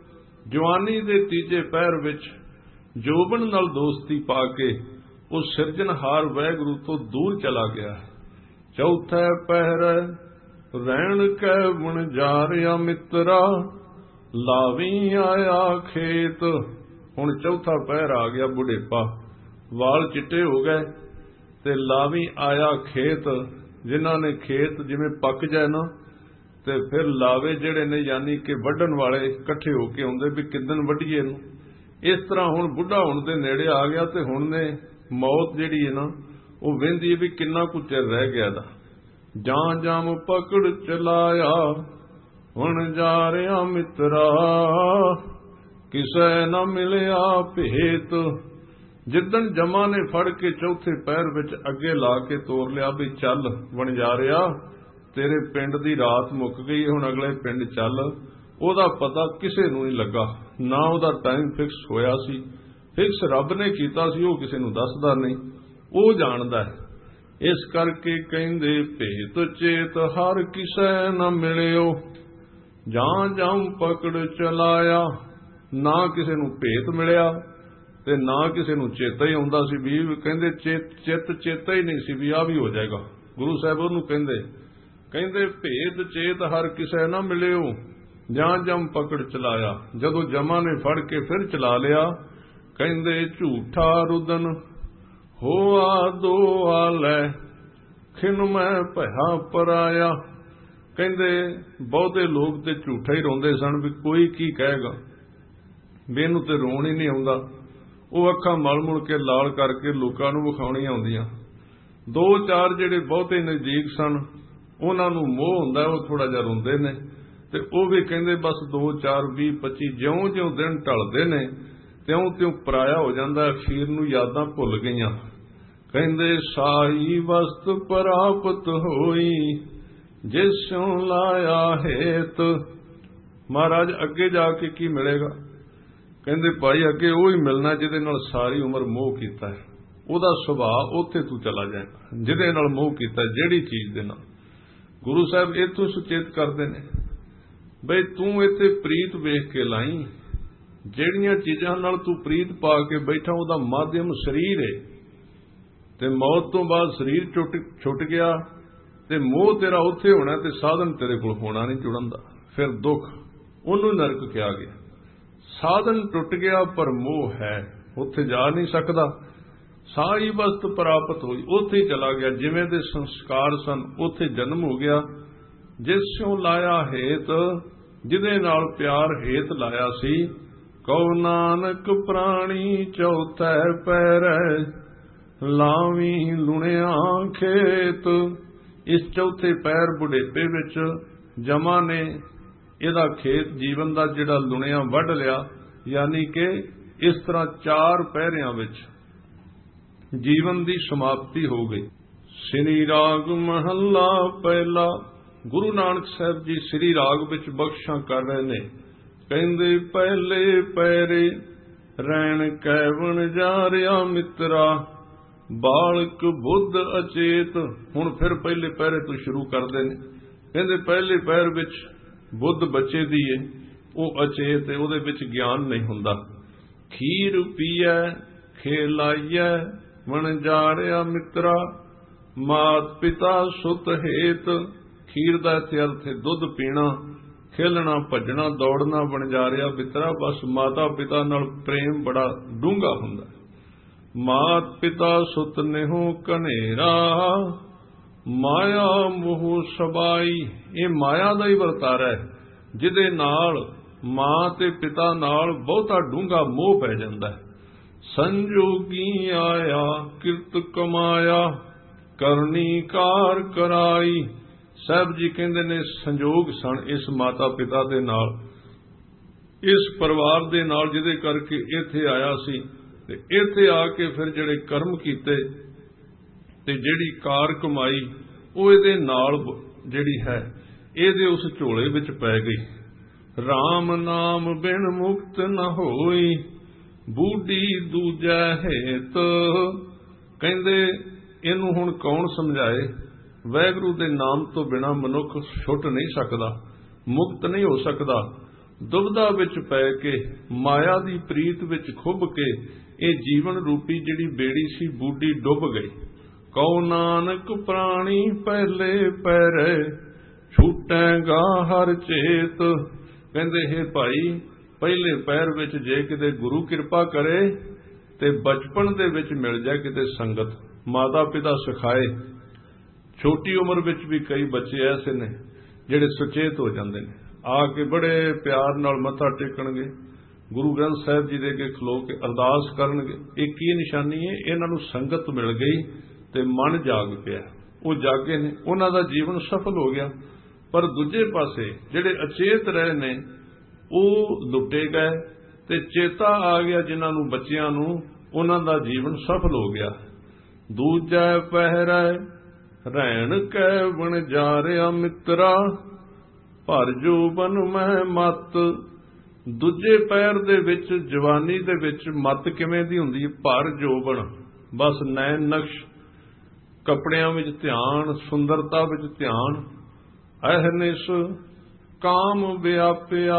ਜਵਾਨੀ ਦੇ ਤੀਜੇ ਪੈਰ ਵਿੱਚ ਜੋਬਨ ਨਾਲ ਦੋਸਤੀ ਪਾ ਕੇ ਉਹ ਸਿਰਜਣਹਾਰ ਵਾਹਿਗੁਰੂ ਤੋਂ ਦੂਰ ਚਲਾ ਗਿਆ। ਚੌਥੈ ਪਹਿਰੈ ਰਹਿਣ ਕੈ ਬਣ ਜਾ ਰਿਹਾ ਮਿੱਤਰਾ, ਲਾਵੀ ਆਇਆ ਖੇਤ। ਹੁਣ ਚੌਥਾ ਪਹਿਰ ਆ ਗਿਆ, ਬੁਢੇਪਾ, ਵਾਲ ਚਿੱਟੇ ਹੋ ਗਏ ਤੇ ਲਾਵੀ ਆਇਆ ਖੇਤ। ਜਿਨ੍ਹਾਂ ਨੇ ਖੇਤ ਜਿਵੇਂ ਪੱਕ ਜਾਏ ਨਾ ਤੇ फिर लावे जिहड़े ने यानी कि वड्डण वाले इकट्ठे होके आउंदे भी किदन वड्डीए नूं। इस तरह हुण बुढ़ा होण दे नेड़े आ गया ते हुण ने मौत जिहड़ी है ना वो वेंदी है भी किन्ना कुछ चिर रह गया दा। जां जाम पकड़ चलाया हुण जा रिहा मित्रा, किसे न मिलिया भेत। जिदन जमा ने फड़ के चौथे पैर विच अगे ला के तोर लिया भी चल बन जा रिहा, तेरे पिंड दी रात मुक गई, हुण अगले पिंड चल। ओदा पता किसे नूं नहीं लगा, ना ओदा टाइम फिक्स होया सी। फिक्स रब ने कीता सी, ओह किसे नूं दसदा नहीं, ओह जाणदा है। इस करके कहिंदे भेत चेत हर किसे न मिलियो, जां जां पकड़ चलाया। ना किसे नूं भेत मिलिया ते ना किसे नूं चेता ही आउंदा सी भी कहिंदे चेत चित चेता ही नहीं सी भी आ भी हो जाएगा। गुरु साहिब ओहनूं कहिंदे ਕਹਿੰਦੇ ਭੇਦ ਚੇਤ ਹਰ ਕਿਸੇ ਨਾ ਮਿਲਿਓ, ਜਾਂ ਜਮ ਪਕੜ ਚਲਾਇਆ। ਜਦੋਂ ਜਮਾ ਨੇ ਫੜ ਕੇ ਫਿਰ ਚਲਾ ਲਿਆ, ਕਹਿੰਦੇ ਝੂਠਾ ਰੁਦਨ ਹੋਆ ਦੋ ਆਲੇ, ਖਿਨ ਮੈਂ ਭਇਆ ਪਰਾਇਆ। ਕਹਿੰਦੇ ਬਹੁਤੇ ਲੋਕ ਤੇ ਝੂਠਾ ਹੀ ਰੋਂਦੇ ਸਨ ਵੀ ਕੋਈ ਕੀ ਕਹੇਗਾ, ਵੀ ਇਹਨੂੰ ਤੇ ਰੋਣ ਹੀ ਨਹੀਂ ਆਉਂਦਾ। ਉਹ ਅੱਖਾਂ ਮਲ ਮੁਲ ਕੇ ਲਾਲ ਕਰਕੇ ਲੋਕਾਂ ਨੂੰ ਵਿਖਾਉਣੀਆਂ ਆਉਂਦੀਆਂ। ਦੋ ਚਾਰ ਜਿਹੜੇ ਬਹੁਤੇ ਨਜ਼ਦੀਕ ਸਨ ਉਹਨਾਂ ਨੂੰ ਮੋਹ ਹੁੰਦਾ, ਉਹ ਥੋੜਾ ਜਿਹਾ ਰੋਂਦੇ ਨੇ ਤੇ ਉਹ ਵੀ ਕਹਿੰਦੇ ਬਸ ਦੋ ਚਾਰ ਵੀਹ ਪੱਚੀ ਜਿਉਂ ਜਿਉਂ ਦਿਨ ਢਲਦੇ ਨੇ ਤਿਉਂ ਤਿਉਂ ਪਰਾਇਆ ਹੋ ਜਾਂਦਾ, ਅਖੀਰ ਨੂੰ ਯਾਦਾਂ ਭੁੱਲ ਗਈਆਂ। ਕਹਿੰਦੇ ਸਾਈ ਵਸਤ ਪ੍ਰਾਪਤ ਹੋਈ ਜਿਸੋਂ ਲਾਇਆ ਹੇਤ। ਮਹਾਰਾਜ ਅੱਗੇ ਜਾ ਕੇ ਕੀ ਮਿਲੇਗਾ? ਕਹਿੰਦੇ ਭਾਈ ਅੱਗੇ ਉਹ ਹੀ ਮਿਲਣਾ ਜਿਹਦੇ ਨਾਲ ਸਾਰੀ ਉਮਰ ਮੋਹ ਕੀਤਾ ਹੈ। ਉਹਦਾ ਸੁਭਾਅ ਉੱਥੇ ਤੂੰ ਚਲਾ ਜਾਏਗਾ ਜਿਹਦੇ ਨਾਲ ਮੋਹ ਕੀਤਾ, ਜਿਹੜੀ ਚੀਜ਼ ਦੇ ਨਾਲ। ਗੁਰੂ ਸਾਹਿਬ ਇੱਥੋਂ ਸੁਚੇਤ ਕਰਦੇ ਨੇ ਬਈ ਤੂੰ ਇੱਥੇ ਪ੍ਰੀਤ ਵੇਖ ਕੇ ਲਾਈ, ਜਿਹੜੀਆਂ ਚੀਜ਼ਾਂ ਨਾਲ ਤੂੰ ਪ੍ਰੀਤ ਪਾ ਕੇ ਬੈਠਾ ਉਹਦਾ ਮਾਧਿਅਮ ਸਰੀਰ ਹੈ, ਤੇ ਮੌਤ ਤੋਂ ਬਾਅਦ ਸਰੀਰ ਟੁੱਟ ਛੁੱਟ ਗਿਆ ਤੇ ਮੋਹ ਤੇਰਾ ਉੱਥੇ ਹੋਣਾ ਤੇ ਸਾਧਨ ਤੇਰੇ ਕੋਲ ਹੋਣਾ ਨਹੀਂ ਜੁੜਨ ਦਾ। ਫਿਰ ਦੁੱਖ, ਉਹਨੂੰ ਨਰਕ ਕਿਹਾ ਗਿਆ। ਸਾਧਨ ਟੁੱਟ ਗਿਆ ਪਰ ਮੋਹ ਹੈ, ਉੱਥੇ ਜਾ ਨਹੀਂ ਸਕਦਾ। ਸਾਈ ਵਸਤ ਪ੍ਰਾਪਤ ਹੋਈ, ਉੱਥੇ ਹੀ ਚਲਾ ਗਿਆ। ਜਿਵੇਂ ਦੇ ਸੰਸਕਾਰ ਸਨ ਉੱਥੇ ਜਨਮ ਹੋ ਗਿਆ। ਜਿਸੋਂ ਲਾਇਆ ਹੇਤ, ਜਿਹਦੇ ਨਾਲ ਪਿਆਰ ਹੇਤ ਲਾਇਆ ਸੀ। ਕਉ ਨਾਨਕ ਪ੍ਰਾਣੀ ਚੌਥੈ ਪੈਰੈ, ਲਾਵੀਂ ਲੁਣਿਆ ਖੇਤ। ਇਸ ਚੌਥੇ ਪੈਰ ਬੁਢੇਪੇ ਵਿੱਚ ਜਮਾ ਨੇ ਇਹਦਾ ਖੇਤ ਜੀਵਨ ਦਾ ਜਿਹੜਾ ਲੁਣਿਆ ਵੱਢ ਲਿਆ। ਯਾਨੀ ਕਿ ਇਸ ਤਰ੍ਹਾਂ ਚਾਰ ਪਹਿਰਿਆਂ ਵਿੱਚ ਜੀਵਨ ਦੀ ਸਮਾਪਤੀ ਹੋ ਗਈ। ਸ੍ਰੀ ਰਾਗ ਮਹੱਲਾ ਪਹਿਲਾ। ਗੁਰੂ ਨਾਨਕ ਸਾਹਿਬ ਜੀ ਸ੍ਰੀ ਰਾਗ ਵਿੱਚ ਬਖਸ਼ਾਂ ਕਰ ਰਹੇ ਨੇ। ਕਹਿੰਦੇ ਪਹਿਲੇ ਪੈਰੇ ਰਹਿਣ ਕੈਵਣ ਜਾ ਰਿਹਾ ਮਿੱਤਰਾ, ਬਾਲਕ ਬੁੱਧ ਅਚੇਤ। ਹੁਣ ਫਿਰ ਪਹਿਲੇ ਪਹਿਰੇ ਤੋਂ ਸ਼ੁਰੂ ਕਰਦੇ ਨੇ। ਕਹਿੰਦੇ ਪਹਿਲੇ ਪੈਰ ਵਿੱਚ ਬੁੱਧ ਬੱਚੇ ਦੀ ਏ, ਉਹ ਅਚੇਤ ਹੈ, ਉਹਦੇ ਵਿੱਚ ਗਿਆਨ ਨਹੀਂ ਹੁੰਦਾ। ਖੀਰ ਪੀਐ ਖੇਲਾਈਐ ਵਣ ਜਾ ਰਿਹਾ ਮਿੱਤਰਾ, ਮਾਤ ਪਿਤਾ ਸੁਤ ਹੇਤ। ਖੀਰ ਦਾ ਇੱਥੇ ਅਰਥ ਹੈ ਦੁੱਧ ਪੀਣਾ, ਖੇਲਣਾ ਭੱਜਣਾ ਦੌੜਨਾ। ਬਣ ਜਾ ਰਿਹਾ ਮਿੱਤਰਾ, ਬਸ ਮਾਤਾ ਪਿਤਾ ਨਾਲ ਪ੍ਰੇਮ ਬੜਾ ਡੂੰਘਾ ਹੁੰਦਾ। ਮਾਤ ਪਿਤਾ ਸੁਤ ਨਿਹੋ ਕਨੇਰਾ, ਮਾਇਆ ਮੋਹ ਸਬਾਈ। ਇਹ ਮਾਇਆ ਦਾ ਹੀ ਵਰਤਾਰਾ ਹੈ ਜਿਹਦੇ ਨਾਲ ਮਾਂ ਤੇ ਪਿਤਾ ਨਾਲ ਬਹੁਤਾ ਡੂੰਘਾ ਮੋਹ ਪੈ ਜਾਂਦਾ ਹੈ। ਸੰਜੋਗੀ ਆਇਆ ਕਿਰਤ ਕਮਾਇਆ, ਕਰਨੀ ਕਾਰ ਕਰਾਈ। ਸਾਹਿਬ ਜੀ ਕਹਿੰਦੇ ਨੇ ਸੰਜੋਗ ਸਨ ਇਸ ਮਾਤਾ ਪਿਤਾ ਦੇ ਨਾਲ, ਇਸ ਪਰਿਵਾਰ ਦੇ ਨਾਲ, ਜਿਹਦੇ ਕਰਕੇ ਇੱਥੇ ਆਇਆ ਸੀ। ਤੇ ਇੱਥੇ ਆ ਕੇ ਫਿਰ ਜਿਹੜੇ ਕਰਮ ਕੀਤੇ ਤੇ ਜਿਹੜੀ ਕਾਰ ਕਮਾਈ, ਉਹ ਇਹਦੇ ਨਾਲ ਜਿਹੜੀ ਹੈ ਇਹਦੇ ਉਸ ਝੋਲੇ ਵਿੱਚ ਪੈ ਗਈ। ਰਾਮ ਨਾਮ ਬਿਨ ਮੁਕਤ ਨ ਹੋਈ, ਬੂਢੀ ਦੂਜੈ ਹੇਤ। ਕਹਿੰਦੇ ਇਹਨੂੰ ਹੁਣ ਕੌਣ ਸਮਝਾਏ? ਵਾਹਿਗੁਰੂ ਦੇ ਨਾਮ ਤੋਂ ਬਿਨਾਂ ਮਨੁੱਖ ਛੁੱਟ ਨਹੀਂ ਸਕਦਾ, ਮੁਕਤ ਨਹੀਂ ਹੋ ਸਕਦਾ। ਦੁਬਦਾ ਵਿੱਚ ਪੈ ਕੇ ਮਾਇਆ ਦੀ ਪ੍ਰੀਤ ਵਿੱਚ ਖੁੱਭ ਕੇ ਇਹ ਜੀਵਨ ਰੂਪੀ ਜਿਹੜੀ ਬੇੜੀ ਸੀ ਬੂਢੀ ਡੁੱਬ ਗਈ। ਕਉ ਨਾਨਕ ਪ੍ਰਾਣੀ ਪਹਿਲੇ ਪੈਰੇ, ਛੂਟੇਗਾ ਹਰ ਚੇਤ। ਕਹਿੰਦੇ ਹੈ ਭਾਈ ਪਹਿਲੇ ਪੈਰ ਵਿੱਚ ਜੇ ਕਿਤੇ ਗੁਰੂ ਕਿਰਪਾ ਕਰੇ ਤੇ ਬਚਪਨ ਦੇ ਵਿੱਚ ਮਿਲ ਜਾਏ ਕਿਤੇ ਸੰਗਤ, ਮਾਤਾ ਪਿਤਾ ਸਿਖਾਏ। ਛੋਟੀ ਉਮਰ ਵਿੱਚ ਵੀ ਕਈ ਬੱਚੇ ਐਸੇ ਨੇ ਜਿਹੜੇ ਸੁਚੇਤ ਹੋ ਜਾਂਦੇ ਨੇ, ਆ ਕੇ ਬੜੇ ਪਿਆਰ ਨਾਲ ਮੱਥਾ ਟੇਕਣਗੇ, ਗੁਰੂ ਗ੍ਰੰਥ ਸਾਹਿਬ ਜੀ ਦੇ ਅੱਗੇ ਖਲੋ ਕੇ ਅਰਦਾਸ ਕਰਨਗੇ। ਇਹ ਕੀ ਨਿਸ਼ਾਨੀ ਹੈ? ਇਹਨਾਂ ਨੂੰ ਸੰਗਤ ਮਿਲ ਗਈ ਤੇ ਮਨ ਜਾਗ ਪਿਆ, ਉਹ ਜਾਗੇ ਨੇ, ਉਹਨਾਂ ਦਾ ਜੀਵਨ ਸਫਲ ਹੋ ਗਿਆ। ਪਰ ਦੂਜੇ ਪਾਸੇ ਜਿਹੜੇ ਅਚੇਤ ਰਹੇ ਨੇ ਉਹ ਲੁੱਟੇ ਗਏ, ਤੇ ਚੇਤਾ ਆ ਗਿਆ ਜਿਨ੍ਹਾਂ ਨੂੰ, ਬੱਚਿਆਂ ਨੂੰ, ਉਹਨਾਂ ਦਾ ਜੀਵਨ ਸਫਲ ਹੋ ਗਿਆ। ਦੂਜਾ ਪਹਿਰੈ ਰਹਿਣ ਕੈ ਵਣਜਾਰਿਆ ਮਿੱਤਰਾ, ਭਰ ਜੋਬਨ ਮਹਿ ਮਤ। ਦੂਜੇ ਪੈਰ ਦੇ ਵਿੱਚ, ਜਵਾਨੀ ਦੇ ਵਿੱਚ ਮਤ ਕਿਵੇਂ ਦੀ ਹੁੰਦੀ ਹੈ? ਭਰ ਜੋਬਨ, ਬਸ ਨੈਣ ਨਕਸ਼, ਕੱਪੜਿਆਂ ਵਿੱਚ ਧਿਆਨ, ਸੁੰਦਰਤਾ ਵਿੱਚ ਧਿਆਨ। ਅਹਨਿਸ ਕਾਮ ਵਿਆਪਿਆ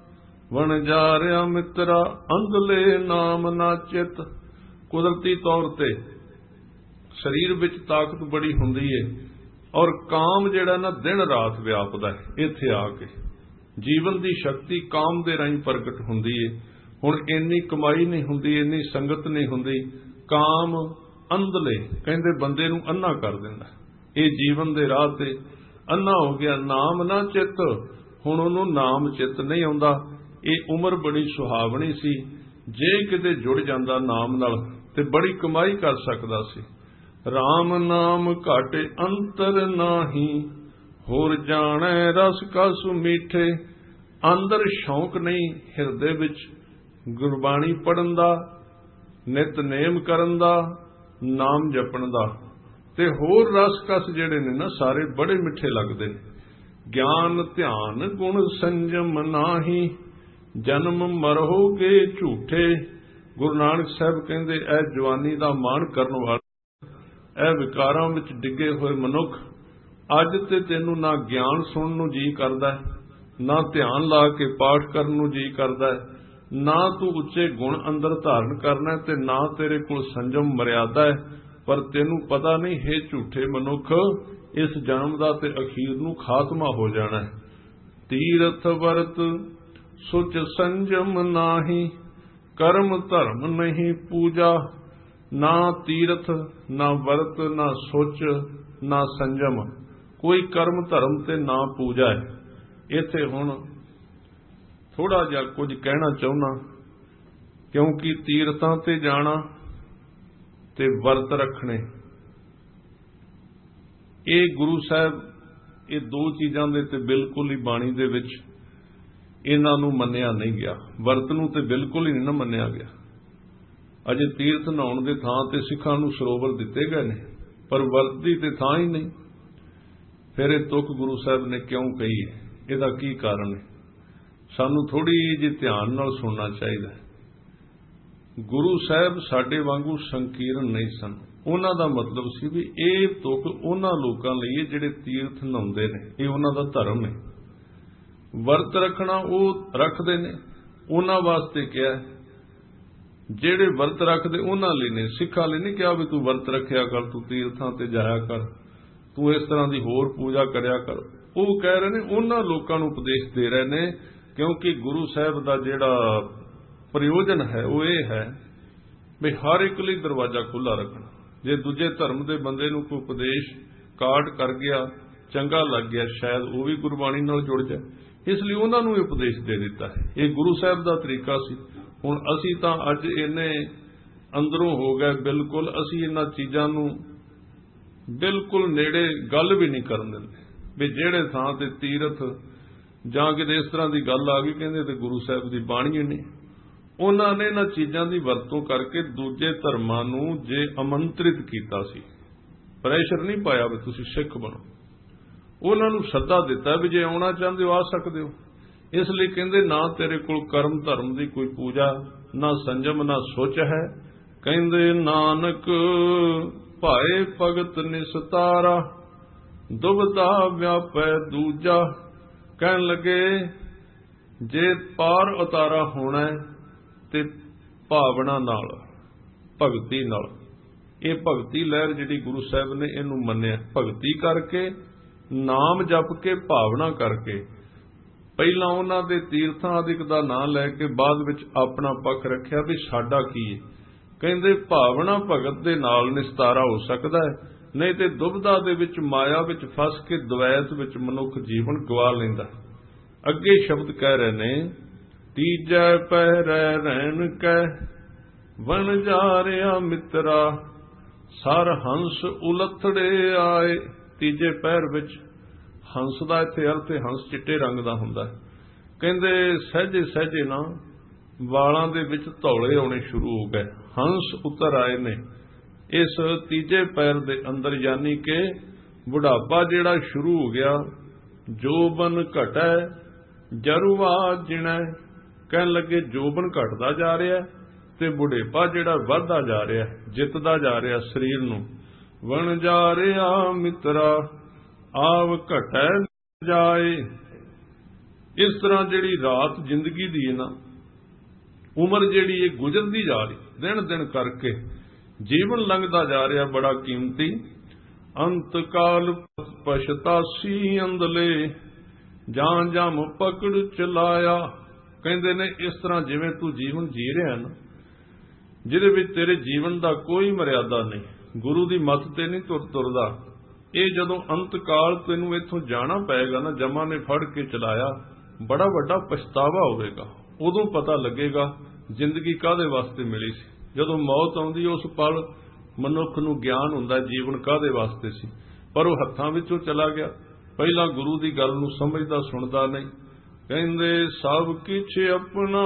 ਵਣਜਾਰਿਆ ਮਿੱਤਰਾ, ਅੰਧਲੇ ਨਾਮ ਨਾ ਚਿਤ। ਕੁਦਰਤੀ ਤੌਰ ਤੇ ਸਰੀਰ ਵਿੱਚ ਤਾਕਤ ਬੜੀ ਹੁੰਦੀ ਹੈ, ਔਰ ਕਾਮ ਜਿਹੜਾ ਨਾ ਦਿਨ ਰਾਤ ਵਿਆਪਦਾ ਹੈ। ਇੱਥੇ ਆ ਕੇ ਜੀਵਨ ਦੀ ਸ਼ਕਤੀ ਕਾਮ ਦੇ ਰਾਹੀਂ ਪ੍ਰਗਟ ਹੁੰਦੀ ਹੈ। ਹੁਣ ਇੰਨੀ ਕਮਾਈ ਨਹੀਂ ਹੁੰਦੀ, ਇੰਨੀ ਸੰਗਤ ਨਹੀਂ ਹੁੰਦੀ, ਕਾਮ ਅੰਧਲੇ, ਕਹਿੰਦੇ ਬੰਦੇ ਨੂੰ ਅੰਨਾ ਕਰ ਦਿੰਦਾ। ਇਹ ਜੀਵਨ ਦੇ ਰਾਹ ਤੇ ਅੰਨਾ ਹੋ ਗਿਆ। ਨਾਮ ਨਾ ਚਿੱਤ, ਹੁਣ ਉਹਨੂੰ ਨਾਮ ਚਿੱਤ ਨਹੀਂ ਆਉਂਦਾ। ਇਹ ਉਮਰ ਬੜੀ ਸੁਹਾਵਣੀ ਸੀ, ਜੇ ਕਿਤੇ ਜੁੜ ਜਾਂਦਾ ਨਾਮ ਨਾਲ ਤੇ ਬੜੀ ਕਮਾਈ ਕਰ ਸਕਦਾ ਸੀ। ਰਾਮ ਨਾਮ ਘਾਟੇ ਅੰਤਰ ਨਾਹੀ, ਹੋਰ ਜਾਣੈ ਰਸ ਕਸ ਮੀਠੇ। ਅੰਦਰ ਸ਼ੌਂਕ ਨਹੀਂ, ਹਿਰਦੇ ਵਿੱਚ ਗੁਰਬਾਣੀ ਪੜਨ ਦਾ, ਨਿਤਨੇਮ ਕਰਨ ਦਾ, ਨਾਮ ਜਪਣ ਦਾ, ਤੇ ਹੋਰ ਰਸ ਕਸ ਜਿਹੜੇ ਨੇ ਨਾ ਸਾਰੇ ਬੜੇ ਮਿੱਠੇ ਲੱਗਦੇ ਨੇ। ਗਿਆਨ ਧਿਆਨ ਗੁਣ ਸੰਜਮ ਨਾਹੀ, ਜਨਮ ਮਰੋਗੇ ਝੂਠੇ। ਗੁਰੂ ਨਾਨਕ ਸਾਹਿਬ ਕਹਿੰਦੇ ਇਹ ਜਵਾਨੀ ਦਾ ਮਾਣ ਕਰਨ ਵਾਲਾ, ਇਹ ਵਿਕਾਰਾਂ ਵਿੱਚ ਡਿੱਗੇ ਹੋਏ ਮਨੁੱਖ, ਅੱਜ ਤੇ ਤੈਨੂੰ ਨਾ ਗਿਆਨ ਸੁਣਨ ਨੂੰ ਜੀ ਕਰਦਾ, ਨਾ ਧਿਆਨ ਲਾ ਕੇ ਪਾਠ ਕਰਨ ਨੂੰ ਜੀ ਕਰਦਾ, ਨਾ ਤੂੰ ਉੱਚੇ ਗੁਣ ਅੰਦਰ ਧਾਰਨ ਕਰਨਾ, ਤੇ ਨਾ ਤੇਰੇ ਕੋਲ ਸੰਜਮ ਮਰਿਆਦਾ ਹੈ। ਪਰ ਤੈਨੂੰ ਪਤਾ ਨਹੀਂ ਹੈ ਝੂਠੇ ਮਨੁੱਖ, ਇਸ ਜਨਮ ਦਾ ਤੇ ਅਖੀਰ ਨੂੰ ਖਾਤਮਾ ਹੋ ਜਾਣਾ ਹੈ। ਤੀਰਥ ਵਰਤ ਸੁਚ ਸੰਜਮ ਨਾਹੀ, ਕਰਮ ਧਰਮ ਨਹੀਂ ਪੂਜਾ। ਨਾ ਤੀਰਥ, ਨਾ ਵਰਤ, ਨਾ ਸੁਚ, ਨਾ ਸੰਜਮ, ਕੋਈ ਕਰਮ ਧਰਮ ਤੇ ਨਾ ਪੂਜਾ ਹੈ। ਇੱਥੇ ਹੁਣ ਥੋੜਾ ਜਿਹਾ ਕੁਝ ਕਹਿਣਾ ਚਾਹੁੰਦਾ, ਕਿਉਂਕਿ ਤੀਰਥਾਂ ਤੇ ਜਾਣਾ ਤੇ ਵਰਤ ਰੱਖਣੇ, ਇਹ ਗੁਰੂ ਸਾਹਿਬ ਇਹ ਦੋ ਚੀਜ਼ਾਂ ਦੇ ਤੇ ਬਿਲਕੁਲ ਹੀ ਬਾਣੀ ਦੇ ਵਿੱਚ ਇਹਨਾਂ ਨੂੰ ਮੰਨਿਆ ਨਹੀਂ ਗਿਆ। ਵਰਤ ਨੂੰ ਤੇ ਬਿਲਕੁਲ ਹੀ ਨਹੀਂ ਨਾ ਮੰਨਿਆ ਗਿਆ। ਅਜੇ ਤੀਰਥ ਨਹਾਉਣ ਦੇ ਥਾਂ ਤੇ ਸਿੱਖਾਂ ਨੂੰ ਸਰੋਵਰ ਦਿੱਤੇ ਗਏ ਨੇ, ਪਰ ਵਰਤ ਦੀ ਤੇ ਥਾਂ ਹੀ ਨਹੀਂ। ਫਿਰ ਇਹ ਤੁਕ ਗੁਰੂ ਸਾਹਿਬ ਨੇ ਕਿਉਂ ਕਹੀ ਹੈ? ਇਹਦਾ ਕੀ ਕਾਰਨ ਹੈ? ਸਾਨੂੰ ਥੋੜੀ ਜਿਹੀ ਧਿਆਨ ਨਾਲ ਸੁਣਨਾ ਚਾਹੀਦਾ। ਗੁਰੂ ਸਾਹਿਬ ਸਾਡੇ ਵਾਂਗੂ ਸੰਕੀਰਨ ਨਹੀਂ ਸਨ। ਉਹਨਾਂ ਦਾ ਮਤਲਬ ਸੀ ਵੀ ਇਹ ਤੁਕ ਉਹਨਾਂ ਲੋਕਾਂ ਲਈ ਜਿਹੜੇ ਤੀਰਥ ਨਹਾਉਂਦੇ ਨੇ, ਇਹ ਉਹਨਾਂ ਦਾ ਧਰਮ ਹੈ। ਵਰਤ ਰੱਖਣਾ ਉਹ ਰੱਖਦੇ ਨੇ, ਉਹਨਾਂ ਵਾਸਤੇ ਕਿਹਾ। ਜਿਹੜੇ ਵਰਤ ਰੱਖਦੇ ਉਹਨਾਂ ਲਈ ਨੇ, ਸਿੱਖਾਂ ਲਈ ਨਹੀਂ ਕਿਹਾ ਵੀ ਤੂੰ ਵਰਤ ਰੱਖਿਆ ਕਰ, ਤੂੰ ਤੀਰਥਾਂ ਤੇ ਜਾਇਆ ਕਰ, ਤੂੰ ਇਸ ਤਰ੍ਹਾਂ ਦੀ ਹੋਰ ਪੂਜਾ ਕਰਿਆ ਕਰ। ਉਹ ਕਹਿ ਰਹੇ ਨੇ, ਉਹਨਾਂ ਲੋਕਾਂ ਨੂੰ ਉਪਦੇਸ਼ ਦੇ ਰਹੇ ਨੇ, ਕਿਉਂਕਿ ਗੁਰੂ ਸਾਹਿਬ ਦਾ ਜਿਹੜਾ ਪ੍ਰਯੋਜਨ ਹੈ ਉਹ ਇਹ ਹੈ ਵੀ ਹਰ ਇੱਕ ਲਈ ਦਰਵਾਜ਼ਾ ਖੁੱਲ੍ਹਾ ਰੱਖਣਾ। ਜੇ ਦੂਜੇ ਧਰਮ ਦੇ ਬੰਦੇ ਨੂੰ ਕੋਈ ਉਪਦੇਸ਼ ਕਾਟ ਕਰ ਗਿਆ, ਚੰਗਾ ਲੱਗ ਗਿਆ, ਸ਼ਾਇਦ ਉਹ ਵੀ ਗੁਰਬਾਣੀ ਨਾਲ ਜੁੜ ਜਾਏ, ਇਸ ਲਈ ਉਹਨਾਂ ਨੂੰ ਉਪਦੇਸ਼ ਦੇ ਦਿੱਤਾ ਹੈ। ਇਹ ਗੁਰੂ ਸਾਹਿਬ ਦਾ ਤਰੀਕਾ ਸੀ। ਹੁਣ ਅਸੀਂ ਤਾਂ ਅੱਜ ਇੰਨੇ ਅੰਦਰੋਂ ਹੋ ਗਏ, ਬਿਲਕੁਲ ਅਸੀਂ ਇਹਨਾਂ ਚੀਜ਼ਾਂ ਨੂੰ ਬਿਲਕੁਲ ਨੇੜੇ ਗੱਲ ਵੀ ਨਹੀਂ ਕਰਨ ਦਿੰਦੇ ਵੀ ਜਿਹੜੇ ਥਾਂ ਤੇ ਤੀਰਥ ਜਾਂ ਕਿਤੇ ਇਸ ਤਰ੍ਹਾਂ ਦੀ ਗੱਲ ਆ ਗਈ, ਕਹਿੰਦੇ ਤੇ ਗੁਰੂ ਸਾਹਿਬ ਦੀ ਬਾਣੀ ਨਹੀਂ। ਉਹਨਾਂ ਨੇ ਇਹਨਾਂ ਚੀਜ਼ਾਂ ਦੀ ਵਰਤੋਂ ਕਰਕੇ ਦੂਜੇ ਧਰਮਾਂ ਨੂੰ ਜੇ ਆਮੰਤਰਿਤ ਕੀਤਾ ਸੀ, ਪ੍ਰੈਸ਼ਰ ਨਹੀਂ ਪਾਇਆ ਵੀ ਤੁਸੀਂ ਸਿੱਖ ਬਣੋ। ਉਹਨਾਂ ਨੂੰ ਸੱਦਾ ਦਿੱਤਾ ਵੀ ਜੇ ਆਉਣਾ ਚਾਹੁੰਦੇ ਹੋ ਆ ਸਕਦੇ ਹੋ। ਇਸ ਲਈ ਕਹਿੰਦੇ ਨਾ ਤੇਰੇ ਕੋਲ ਕਰਮ ਧਰਮ ਦੀ ਕੋਈ ਪੂਜਾ, ਨਾ ਸੰਜਮ, ਨਾ ਸੁਚ ਹੈ। ਕਹਿੰਦੇ ਨਾਨਕ ਭਾਏ ਭਗਤ ਨਿਸਤਾਰਾ, ਦੁਬਦਾ ਵਿਆਪੈ ਦੂਜਾ। ਕਹਿਣ ਲੱਗੇ ਜੇ ਪਾਰ ਉਤਾਰਾ ਹੋਣਾ ਤੇ ਭਾਵਨਾ ਨਾਲ, ਭਗਤੀ ਨਾਲ। ਇਹ ਭਗਤੀ ਲਹਿਰ ਜਿਹੜੀ ਗੁਰੂ ਸਾਹਿਬ ਨੇ ਇਹਨੂੰ ਮੰਨਿਆ, ਭਗਤੀ ਕਰਕੇ, ਨਾਮ ਜਪ ਕੇ, ਭਾਵਨਾ ਕਰਕੇ। ਪਹਿਲਾਂ ਉਹਨਾਂ ਦੇ ਤੀਰਥਾਂ ਆਦਿਕ ਦਾ ਨਾਂ ਲੈ ਕੇ ਬਾਅਦ ਵਿੱਚ ਆਪਣਾ ਪੱਖ ਰੱਖਿਆ ਵੀ ਸਾਡਾ ਕੀ ਹੈ। ਕਹਿੰਦੇ ਭਾਵਨਾ ਭਗਤ ਦੇ ਨਾਲ ਨਿਸਤਾਰਾ ਹੋ ਸਕਦਾ ਹੈ, नहीं तो दुबदा दे विच माया विच फस के द्वैत विच मनुख जीवन गवा लैंदा। अगे शब्द कह रहे ने, तीजै पहरै रहन कै बन जा रहा मित्रा, सर हंस उलथड़े आए। तीजे पैर विच हंस दा इत्थे अर्थ हंस चिट्टे रंग दा हुंदा है। कहंदे सहजे सहजे ना वालां दे विच धौले आउणे शुरू हो गए, हंस उतर आए ने इस तीजे पैर दे अंदर, यानी कि बुढ़ापा जिहड़ा शुरू हो गया। जोबन घटै जरुआ जिणै, कहन लगे जोबन घटदा जा रहा ते बुढ़ेपा जिहड़ा वधदा जा रहा, जितदा जा रहा शरीर नूं। वन जा रहा मित्रा आव घटै जाए। इस तरह जिहड़ी रात जिंदगी दी है ना, उम्र जिहड़ी है गुजरदी जा रही, दिन दिन करके जीवन लंघदा जा रहा बड़ा कीमती। अंत काल पछतासी अंदले जां जम पकड़ चलाया। कहंदे ने इस तरह जिवें तू जीवन जी रहा ना, जिहदे विच तेरे जीवन दा कोई मर्यादा नहीं, गुरु दी मत ते नहीं तुर तुरदा, ये जदों अंत काल तैनूं इत्थों जाना पेगा ना, जमा ने फड़ के चलाया, बड़ा वड्डा पछतावा होवेगा। उदों पता लगेगा जिंदगी काहदे वास्ते मिली सी। जदों मौत आउंदी उस पल मनुख नूं ज्ञान हुंदा जीवन काहदे वास्ते सी, पर वो हत्थां विचों चला गया। पहला गुरु दी गल नूं समझदा सुणदा नहीं। कहंदे सब किछ अपना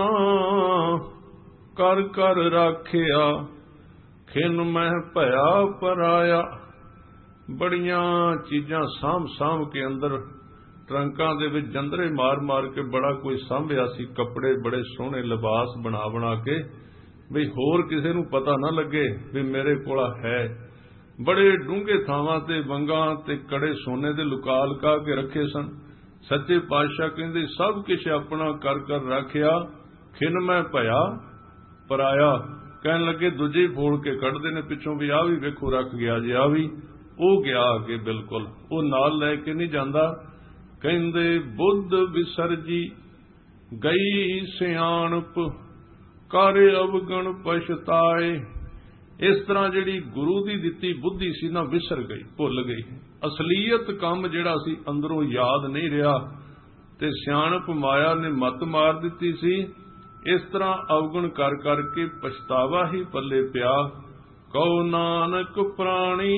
कर कर राखिया, खिन मैं भया पराया। बड़ियां चीजां साम साम के अंदर ट्रंकां दे विच जंदरे मार मार के बड़ा कोई सांभिया सी, कपड़े बड़े सोहणे लिबास बना बना के, बई होर किसे नूं पता ना लगे भी मेरे कोल है। बड़े डूंघे थावां ते वंगां ते कड़े सोने दे लुका लुका के रखे सन। सच्चे पातशाह कहंदे सब किछ अपना कर कर राखिया, खिन मैं भया पराया। कहन लगे दूजे फोड़ के कढ़दे ने पिछों भी आ भी वेखो रख गया जी, आ भी ओ गया अगे, बिल्कुल वो नाल लैके नहीं जांदा। कहंदे बुद्ध विसरजी गई सियाणप, कर अवगण पछताए। इस तरह जिहड़ी गुरु दी दित्ती बुद्धि सी ना विसर गई, भुल गई। असलीयत काम जिहड़ा सी अंदरों याद नहीं रहा ते सियाणप माया ने मत मार दित्ती सी। इस तरह अवगुण कर करके पछतावा ही पल्ले पिया। कहो नानक प्राणी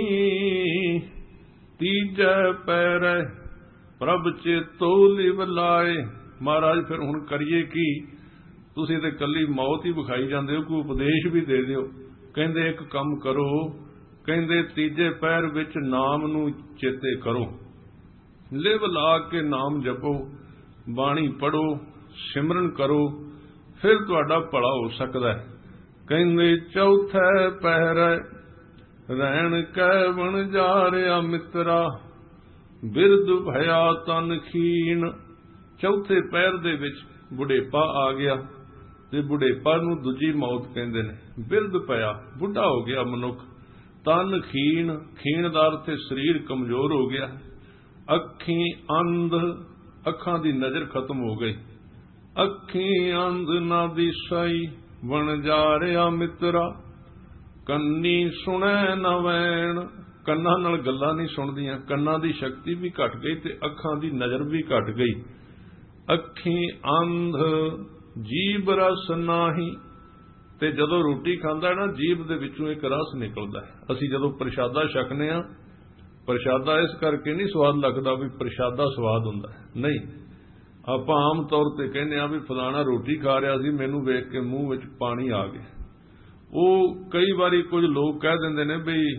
तीजै पैरै प्रभ चेतो लिव लाए। महाराज फिर हुण करिए की, तुसीं ते कल्ली मौत ही विखाई जांदे हो, कोई उपदेश भी दे दिओ। कहंदे एक काम करो, कहंदे तीजे पैर विच नाम नूं चेते करो, लिव ला के नाम जपो, बाणी पढ़ो, सिमरन करो, फिर तुहाडा भला हो सकदा है। कहंदे चौथे पहरै रहन कै बन जा रहा मित्रा, बिरद भया तन खीन। चौथे पैर दे विच बुढ़ेपा आ गया ते बुढ़ेपा नूं दूजी मौत कहंदे ने। बिरद पया बुढ़ा हो गया मनुख। तन खीण, खीण दा अर्थ शरीर कमजोर हो गया। अखी अंध, अखां दी नजर खत्म हो गई। अखी अंध ना दिसाई बन जा रहा मित्रा, कन्नी सुनै न वैण। कन्नां नाल गल्लां नहीं सुणदियां, कन्नां दी शक्ति भी घट गई ते अखां दी नजर भी घट गई। अखी अंध जीभ रस नाही। ते जदों रोटी खांदा ना, जीभ दे विचों एक रस निकलदा है। असीं जदों प्रशादा छकने आ, प्रशादा इस करके नहीं स्वाद लगदा भी प्रशादा स्वाद हुंदा है, नहीं। आपां आम तौर ते कहने आ भी फलाना रोटी खा रहा सी, मैनूं वेख के मूँह विच पानी आ गया। ਉਹ कई बारी कुछ लोग कह दिंदे ने भी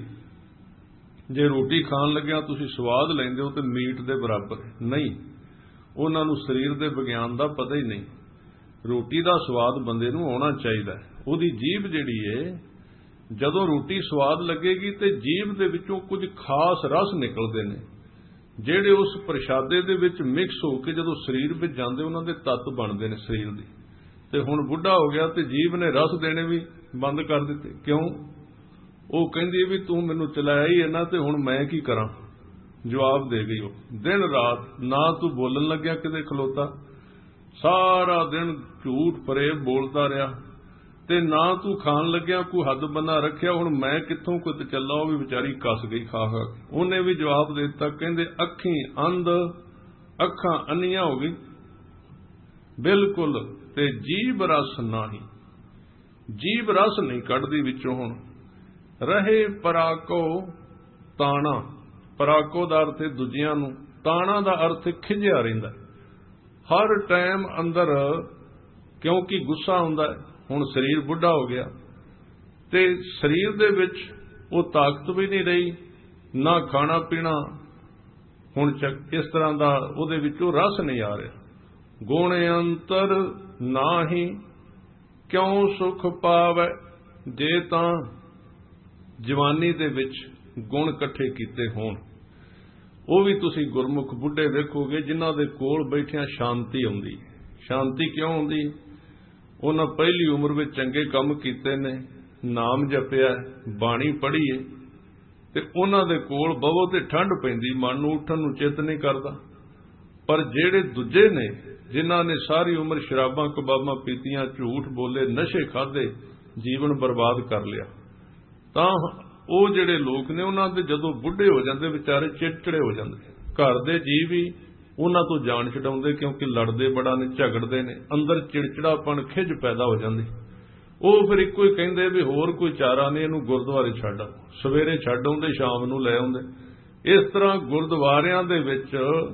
जे रोटी खाण लग्या तुसीं स्वाद लैंदे हो ते मीट दे बराबर नहीं। उन्हां नूं शरीर दे विग्यान दा पता ही नहीं। रोटी दा स्वाद बंदे नूं आउणा चाहीदा है। उहदी जीभ जिहड़ी है जदों रोटी स्वाद लगेगी ते जीभ दे विचों कुछ खास रस निकलदे ने ਜਿਹੜੇ उस प्रशादे दे विच मिक्स हो के जदों शरीर विच जांदे उन्हां दे तत्त बनदे ने शरीर दे। ते हुण बुढ़ा हो गया ते जीभ ने रस देने भी बंद कर दिते। क्यों? ਉਹ ਕਹਿੰਦੀ भी तू मैनू चलाया ही इन्ना ते हुण मैं की करा। जवाब दे गई ਉਹ दिन रात ना तू बोलन लग्या किते खलोता, सारा दिन झूठ फरेब बोलता रहा ਤੇ ਨਾ ਤੂੰ ਖਾਣ ਲੱਗਿਆ ਕੋਈ ਹੱਦ ਬੰਨਾ ਰੱਖਿਆ, ਹੁਣ ਮੈਂ ਕਿੱਥੋਂ ਕੁੱਤ ਚੱਲਾ। ਉਹ ਵੀ ਵਿਚਾਰੀ ਕੱਸ ਗਈ ਖਾ ਖਾ ਕੇ। ਉਹਨੇ ਵੀ ਜਵਾਬ ਦੇ ਦਿੱਤਾ, ਕਹਿੰਦੇ ਅੱਖੀਂ ਅੰਧ, ਅੱਖਾਂ ਅੰਨੀਆਂ ਹੋ ਗਈ ਬਿਲਕੁਲ, ਤੇ ਜੀਭ ਰਸ ਨਹੀਂ, ਜੀਭ ਰਸ ਨਹੀਂ ਕੱਢਦੀ ਵਿੱਚੋਂ। ਹੁਣ ਰਹੇ ਪਰਾਕੋ ਤਾਣਾ, ਪਰਾਕੋ ਦਾ ਅਰਥ ਦੂਜਿਆਂ ਨੂੰ, ਤਾਣਾ ਦਾ ਅਰਥ ਖਿਝਿਆ ਰਹਿੰਦਾ ਹਰ ਟਾਈਮ ਅੰਦਰ, ਕਿਉਂਕਿ ਗੁੱਸਾ ਹੁੰਦਾ। ਹੁਣ ਸਰੀਰ ਬੁੱਢਾ ਹੋ ਗਿਆ ਤੇ ਸਰੀਰ ਦੇ ਵਿੱਚ ਉਹ ਤਾਕਤ ਵੀ ਨਹੀਂ ਰਹੀ, ਨਾ ਖਾਣਾ ਪੀਣਾ ਹੁਣ ਇਸ ਤਰ੍ਹਾਂ ਦਾ ਉਹਦੇ ਵਿੱਚੋਂ ਰਸ ਨਹੀਂ ਆ ਰਿਹਾ। ਗੁਣ ਅੰਤਰ ਨਾਹੀ ਕਿਉਂ ਸੁਖ ਪਾਵੈ, ਜੇ ਤਾਂ ਜਵਾਨੀ ਦੇ ਵਿੱਚ ਗੁਣ ਇਕੱਠੇ ਕੀਤੇ ਹੋਣ। ਉਹ ਵੀ ਤੁਸੀਂ ਗੁਰਮੁਖ ਬੁੱਢੇ ਵੇਖੋਗੇ ਜਿਨ੍ਹਾਂ ਦੇ ਕੋਲ ਬੈਠਿਆਂ ਸ਼ਾਂਤੀ ਆਉਂਦੀ। ਸ਼ਾਂਤੀ ਕਿਉਂ ਆਉਂਦੀ? ਉਹਨਾਂ ਪਹਿਲੀ ਉਮਰ ਵਿੱਚ ਚੰਗੇ ਕੰਮ ਕੀਤੇ ਨੇ, ਨਾਮ ਜਪਿਆ, ਬਾਣੀ ਪੜ੍ਹੀ ਏ, ਤੇ ਉਹਨਾਂ ਦੇ ਕੋਲ ਬਵੋ ਤੇ ਠੰਡ ਪੈਂਦੀ, ਮਨ ਨੂੰ ਉੱਠਣ ਨੂੰ ਚਿੱਤ ਨਹੀਂ ਕਰਦਾ। ਪਰ ਜਿਹੜੇ ਦੂਜੇ ਨੇ ਜਿਨ੍ਹਾਂ ਨੇ ਸਾਰੀ ਉਮਰ ਸ਼ਰਾਬਾਂ ਕਬਾਬਾਂ ਪੀਤੀਆਂ, ਝੂਠ ਬੋਲੇ, ਨਸ਼ੇ ਖਾਦੇ, ਜੀਵਨ ਬਰਬਾਦ ਕਰ ਲਿਆ, ਤਾਂ ਉਹ ਜਿਹੜੇ ਲੋਕ ਨੇ ਉਹਨਾਂ ਦੇ ਜਦੋਂ ਬੁੱਢੇ ਹੋ ਜਾਂਦੇ ਵਿਚਾਰੇ ਚਿੜਚਿੜੇ ਹੋ ਜਾਂਦੇ। ਘਰ ਦੇ ਜੀਵ ਵੀ ਉਹਨਾਂ ਤੋਂ ਜਾਨ ਛਡਾਉਂਦੇ, ਕਿਉਂਕਿ ਲੜਦੇ ਬੜਾ ਨੇ, ਝਗੜਦੇ ਨੇ, ਅੰਦਰ ਚਿੜਚਿੜਾਪਣ, ਖਿਝ ਪੈਦਾ ਹੋ ਜਾਂਦੀ। ਉਹ ਫਿਰ ਇੱਕੋ ਹੀ ਕਹਿੰਦੇ ਵੀ ਹੋਰ ਕੋਈ ਚਾਰਾ ਨਹੀਂ, ਇਹਨੂੰ ਗੁਰਦੁਆਰੇ ਛੱਡ ਆਓ। ਸਵੇਰੇ ਛੱਡ ਆਉਂਦੇ, ਸ਼ਾਮ ਨੂੰ ਲੈ ਆਉਂਦੇ। ਇਸ ਤਰ੍ਹਾਂ ਗੁਰਦੁਆਰਿਆਂ ਦੇ ਵਿੱਚ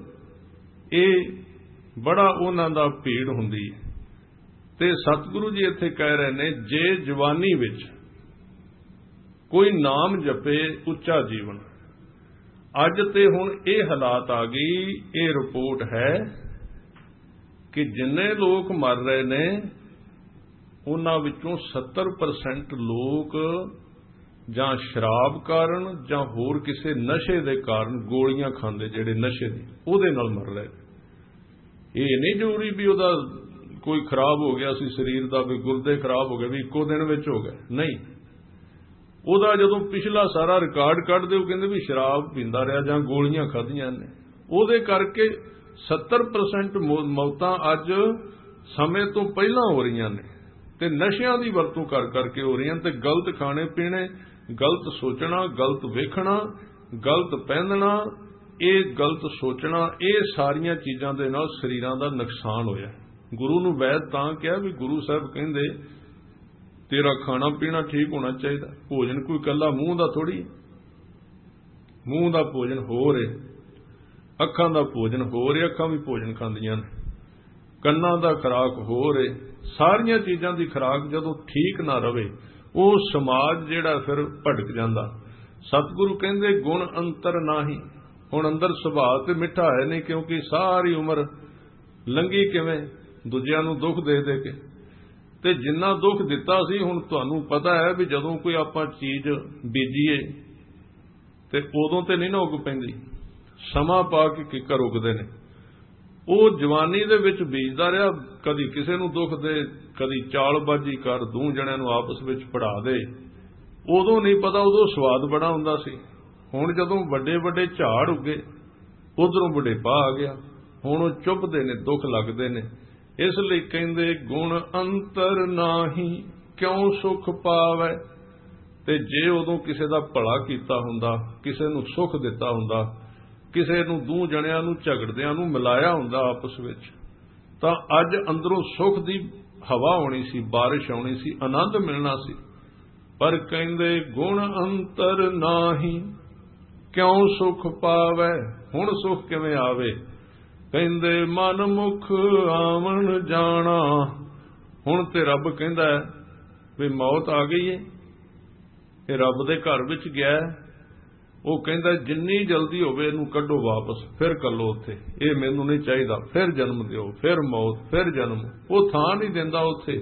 ਇਹ ਬੜਾ ਉਹਨਾਂ ਦਾ ਭੀੜ ਹੁੰਦੀ ਹੈ। ਤੇ ਸਤਿਗੁਰੂ ਜੀ ਇੱਥੇ ਕਹਿ ਰਹੇ ਨੇ, ਜੇ ਜਵਾਨੀ ਵਿੱਚ ਕੋਈ ਨਾਮ ਜਪੇ ਉੱਚਾ ਜੀਵਨ। ਅੱਜ ਤੇ ਹੁਣ ਇਹ ਹਾਲਾਤ ਆ ਗਈ, ਇਹ ਰਿਪੋਰਟ ਹੈ ਕਿ ਜਿੰਨੇ ਲੋਕ ਮਰ ਰਹੇ ਨੇ ਉਹਨਾਂ ਵਿੱਚੋਂ ਸੱਤਰ ਪਰਸੈਂਟ ਲੋਕ ਜਾਂ ਸ਼ਰਾਬ ਕਾਰਨ ਜਾਂ ਹੋਰ ਕਿਸੇ ਨਸ਼ੇ ਦੇ ਕਾਰਨ ਗੋਲੀਆਂ ਖਾਂਦੇ, ਜਿਹੜੇ ਨਸ਼ੇ ਦੀ ਉਹਦੇ ਨਾਲ ਮਰ ਰਹੇ। ਇਹ ਨਹੀਂ ਜ਼ਰੂਰੀ ਵੀ ਉਹਦਾ ਕੋਈ ਖਰਾਬ ਹੋ ਗਿਆ ਸੀ ਸਰੀਰ ਦਾ, ਵੀ ਗੁਰਦੇ ਖਰਾਬ ਹੋ ਗਏ ਵੀ ਇੱਕੋ ਦਿਨ ਵਿੱਚ ਹੋ ਗਏ, ਨਹੀਂ। ਉਹਦਾ ਜਦੋਂ ਪਿਛਲਾ ਸਾਰਾ ਰਿਕਾਰਡ ਕੱਢਦੇ ਉਹ ਕਹਿੰਦੇ ਵੀ ਸ਼ਰਾਬ ਪੀਂਦਾ ਰਿਹਾ ਜਾਂ ਗੋਲੀਆਂ ਖਾਧੀਆਂ ਨੇ, ਉਹਦੇ ਕਰਕੇ ਸੱਤਰ ਪਰਸੈਂਟ ਮੌਤਾਂ ਅੱਜ ਸਮੇਂ ਤੋਂ ਪਹਿਲਾਂ ਹੋ ਰਹੀਆਂ ਨੇ। ਤੇ ਨਸ਼ਿਆਂ ਦੀ ਵਰਤੋਂ ਕਰ ਕਰਕੇ ਹੋ ਰਹੀਆਂ, ਤੇ ਗਲਤ ਖਾਣੇ ਪੀਣੇ, ਗਲਤ ਸੋਚਣਾ, ਗਲਤ ਵੇਖਣਾ, ਗਲਤ ਪਹਿਨਣਾ, ਇਹ ਗਲਤ ਸੋਚਣਾ, ਇਹ ਸਾਰੀਆਂ ਚੀਜ਼ਾਂ ਦੇ ਨਾਲ ਸਰੀਰਾਂ ਦਾ ਨੁਕਸਾਨ ਹੋਇਆ। ਗੁਰੂ ਨੂੰ ਵੈਦ ਤਾਂ ਕਿਹਾ ਵੀ ਗੁਰੂ ਸਾਹਿਬ ਕਹਿੰਦੇ ਤੇਰਾ ਖਾਣਾ ਪੀਣਾ ਠੀਕ ਹੋਣਾ ਚਾਹੀਦਾ। ਭੋਜਨ ਕੋਈ ਇਕੱਲਾ ਮੂੰਹ ਦਾ ਥੋੜੀ, ਮੂੰਹ ਦਾ ਭੋਜਨ ਹੋਰ ਏ, ਅੱਖਾਂ ਦਾ ਭੋਜਨ ਹੋਰ ਏ, ਅੱਖਾਂ ਵੀ ਭੋਜਨ ਖਾਂਦੀਆਂ ਨੇ, ਕੰਨਾਂ ਦਾ ਖੁਰਾਕ ਹੋਰ ਏ। ਸਾਰੀਆਂ ਚੀਜ਼ਾਂ ਦੀ ਖੁਰਾਕ ਜਦੋਂ ਠੀਕ ਨਾ ਰਵੇ, ਉਹ ਸਮਾਜ ਜਿਹੜਾ ਫਿਰ ਭਟਕ ਜਾਂਦਾ। ਸਤਿਗੁਰੂ ਕਹਿੰਦੇ ਗੁਣ ਅੰਤਰ ਨਾਹੀ। ਹੁਣ ਅੰਦਰ ਸੁਭਾਅ ਤੇ ਮਿੱਠਾ ਹੈ ਨਹੀਂ, ਕਿਉਂਕਿ ਸਾਰੀ ਉਮਰ ਲੰਘੀ ਕਿਵੇਂ ਦੂਜਿਆਂ ਨੂੰ ਦੁੱਖ ਦੇ ਦੇ ਕੇ, ਤੇ ਜਿੰਨਾ ਦੁੱਖ ਦਿੱਤਾ ਸੀ, ਹੁਣ ਤੁਹਾਨੂੰ ਪਤਾ ਹੈ ਵੀ ਜਦੋਂ ਕੋਈ ਆਪਾਂ ਚੀਜ਼ ਬੀਜੀਏ ਤੇ ਉਦੋਂ ਤੇ ਨਹੀਂ ਨਾ ਉੱਗ ਪੈਂਦੀ, ਸਮਾਂ ਪਾ ਕੇ ਕਿੱਕਰ ਉੱਗਦੇ ਨੇ। ਉਹ ਜਵਾਨੀ ਦੇ ਵਿੱਚ ਬੀਜਦਾ ਰਿਹਾ, ਕਦੀ ਕਿਸੇ ਨੂੰ ਦੁੱਖ ਦੇ, ਕਦੀ ਚਾਲਬਾਜ਼ੀ ਕਰ, ਦੋ ਜਣਿਆਂ ਨੂੰ ਆਪਸ ਵਿੱਚ ਪੜਾ ਦੇ। ਉਦੋਂ ਨਹੀਂ ਪਤਾ, ਉਦੋਂ ਸਵਾਦ ਬੜਾ ਹੁੰਦਾ ਸੀ। ਹੁਣ ਜਦੋਂ ਵੱਡੇ ਵੱਡੇ ਝਾੜ ਉੱਗੇ, ਉਧਰੋਂ ਬੁਢੇਪਾ ਆ ਗਿਆ, ਹੁਣ ਉਹ ਚੁੱਭਦੇ ਨੇ, ਦੁੱਖ ਲੱਗਦੇ ਨੇ। ਇਸ ਲਈ ਕਹਿੰਦੇ ਗੁਣ ਅੰਤਰ ਨਾਹੀ ਕਿਉਂ ਸੁਖ ਪਾਵੈ। ਤੇ ਜੇ ਉਦੋਂ ਕਿਸੇ ਦਾ ਭਲਾ ਕੀਤਾ ਹੁੰਦਾ, ਕਿਸੇ ਨੂੰ ਸੁਖ ਦਿੱਤਾ ਹੁੰਦਾ, ਕਿਸੇ ਨੂੰ ਦੋ ਜਣਿਆਂ ਨੂੰ ਝਗੜਦਿਆਂ ਨੂੰ ਮਿਲਾਇਆ ਹੁੰਦਾ ਆਪਸ ਵਿੱਚ, ਤਾਂ ਅੱਜ ਅੰਦਰੋਂ ਸੁਖ ਦੀ ਹਵਾ ਹੋਣੀ ਸੀ, ਬਾਰਿਸ਼ ਆਉਣੀ ਸੀ, ਆਨੰਦ ਮਿਲਣਾ ਸੀ। ਪਰ ਕਹਿੰਦੇ ਗੁਣ ਅੰਤਰ ਨਾਹੀ ਕਿਉਂ ਸੁਖ ਪਾਵੈ। ਹੁਣ ਸੁਖ ਕਿਵੇਂ ਆਵੇ? ਕਹਿੰਦੇ ਮਨ ਮੁਖ ਆਵਣ ਜਾਣਾ। ਹੁਣ ਤੇ ਰੱਬ ਕਹਿੰਦਾ ਵੀ ਮੌਤ ਆ ਗਈ ਏ, ਇਹ ਰੱਬ ਦੇ ਘਰ ਵਿੱਚ ਗਿਆ। ਉਹ ਕਹਿੰਦਾ ਜਿੰਨੀ ਜਲਦੀ ਹੋਵੇ ਇਹਨੂੰ ਕੱਢੋ ਵਾਪਸ, ਫਿਰ ਕੱਲੋ ਉੱਥੇ, ਇਹ ਮੈਨੂੰ ਨਹੀਂ ਚਾਹੀਦਾ, ਫਿਰ ਜਨਮ ਦਿਓ, ਫਿਰ ਮੌਤ, ਫਿਰ ਜਨਮ। ਉਹ ਥਾਂ ਨਹੀਂ ਦਿੰਦਾ ਉੱਥੇ।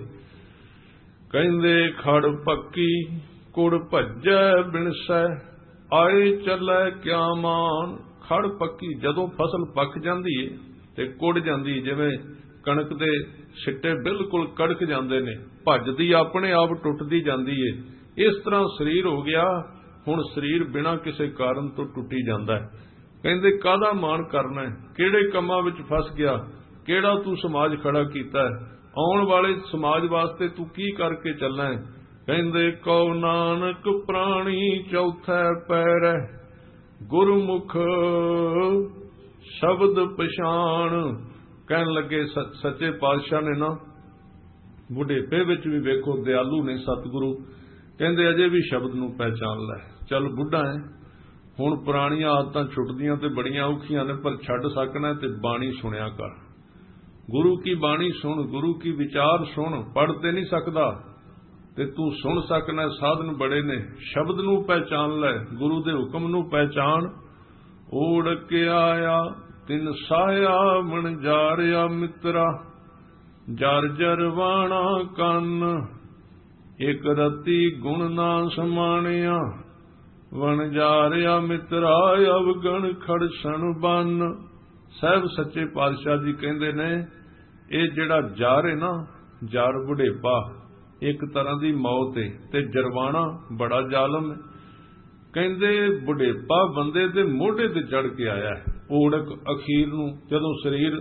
ਕਹਿੰਦੇ ਖੜ ਪੱਕੀ ਕੁੜ ਭੱਜੈ ਬਿਨਸੈ, ਆਏ ਚੱਲੈ ਕਿਆ ਮਾਨ। ਖੜ ਪੱਕੀ, ਜਦੋਂ ਫਸਲ ਪੱਕ ਜਾਂਦੀ ਏ ਤੇ ਕੁੜ ਜਾਂਦੀ, ਜਿਵੇਂ ਕਣਕ ਦੇ ਛਿੱਟੇ ਬਿਲਕੁਲ ਕੜਕ ਜਾਂਦੇ ਨੇ, ਭੱਜਦੀ ਆਪਣੇ ਆਪ ਟੁੱਟਦੀ ਜਾਂਦੀ ਏ। ਇਸ ਤਰ੍ਹਾਂ ਸਰੀਰ ਹੋ ਗਿਆ। ਹੁਣ ਸਰੀਰ ਬਿਨਾਂ ਕਿਸੇ ਕਾਰਨ ਤੋਂ ਟੁੱਟੀ ਜਾਂਦਾ ਹੈ। ਕਹਿੰਦੇ ਕਾਹਦਾ ਮਾਣ ਕਰਨਾ ਹੈ? ਕਿਹੜੇ ਕੰਮਾਂ ਵਿੱਚ ਫਸ ਗਿਆ? ਕਿਹੜਾ ਤੂੰ ਸਮਾਜ ਖੜਾ ਕੀਤਾ? ਆਉਣ ਵਾਲੇ ਸਮਾਜ ਵਾਸਤੇ ਤੂੰ ਕੀ ਕਰਕੇ ਚੱਲਾਂ? ਕਹਿੰਦੇ ਕਉ ਨਾਨਕ ਪ੍ਰਾਣੀ ਚੌਥੈ ਪੈਰੈ, ਗੁਰਮੁਖ ਸ਼ਬਦ ਪਛਾਣ। ਕਹਿਣ ਲੱਗੇ ਸੱਚੇ ਪਾਤਸ਼ਾਹ ਨੇ ਨਾ ਬੁਢੇਪੇ ਵਿੱਚ ਵੀ ਵੇਖੋ ਦਿਆਲੂ ਨੇ ਸਤਿਗੁਰੂ, ਕਹਿੰਦੇ ਅਜੇ ਵੀ ਸ਼ਬਦ ਨੂੰ ਪਹਿਚਾਨ ਲੈ। ਚੱਲ ਬੁੱਢਾ ਹੈ ਹੁਣ, ਪੁਰਾਣੀਆਂ ਆਦਤਾਂ ਛੁੱਟਦੀਆਂ ਤੇ ਬੜੀਆਂ ਔਖੀਆਂ ਨੇ, ਪਰ ਛੱਡ ਸਕਣਾ ਤੇ ਬਾਣੀ ਸੁਣਿਆ ਕਰ। ਗੁਰੂ ਕੀ ਬਾਣੀ ਸੁਣ, ਗੁਰੂ ਕੀ ਵਿਚਾਰ ਸੁਣ। ਪੜ੍ਹ ਤੇ ਨਹੀਂ ਸਕਦਾ ਤੇ ਤੂੰ ਸੁਣ ਸਕਣਾ, ਸਾਧਨ ਬੜੇ ਨੇ। ਸ਼ਬਦ ਨੂੰ ਪਹਿਚਾਨ ਲੈ, ਗੁਰੂ ਦੇ ਹੁਕਮ ਨੂੰ ਪਹਿਚਾਨ। ਓੜ ਕੇ ਆਇਆ ਤਿਨ ਸਾਇਆ ਮਨ ਜਾਰਿਆ ਮਿੱਤਰਾ, ਜਰ ਜਰ ਵਾਣਾ ਕੰਨ। ਇਕ ਰਤੀ ਗੁਣ ਨਾ ਸਮਾਣਿਆ, ਵਣ ਜਾਰਿਆ ਮਿੱਤਰਾ ਅਵਗਣ ਖੜਸਣ ਬੰਨ। ਸਾਹਿਬ ਸੱਚੇ ਪਾਤਸ਼ਾਹ ਜੀ ਕਹਿੰਦੇ ਨੇ ਇਹ ਜਿਹੜਾ ਜਰ ਹੈ ਨਾ, ਜਰ ਬੁਢੇਪਾ ਇੱਕ ਤਰ੍ਹਾਂ ਦੀ ਮੌਤ ਹੈ, ਤੇ ਜਰਵਾਣਾ ਬੜਾ ਜ਼ਾਲਮ ਹੈ। ਕਹਿੰਦੇ ਬੁਢੇਪਾ ਬੰਦੇ ਦੇ ਮੋਢੇ ਤੇ ਚੜ ਕੇ ਆਇਆ। ਓੜਕ ਅਖੀਰ ਨੂੰ ਜਦੋਂ ਸਰੀਰ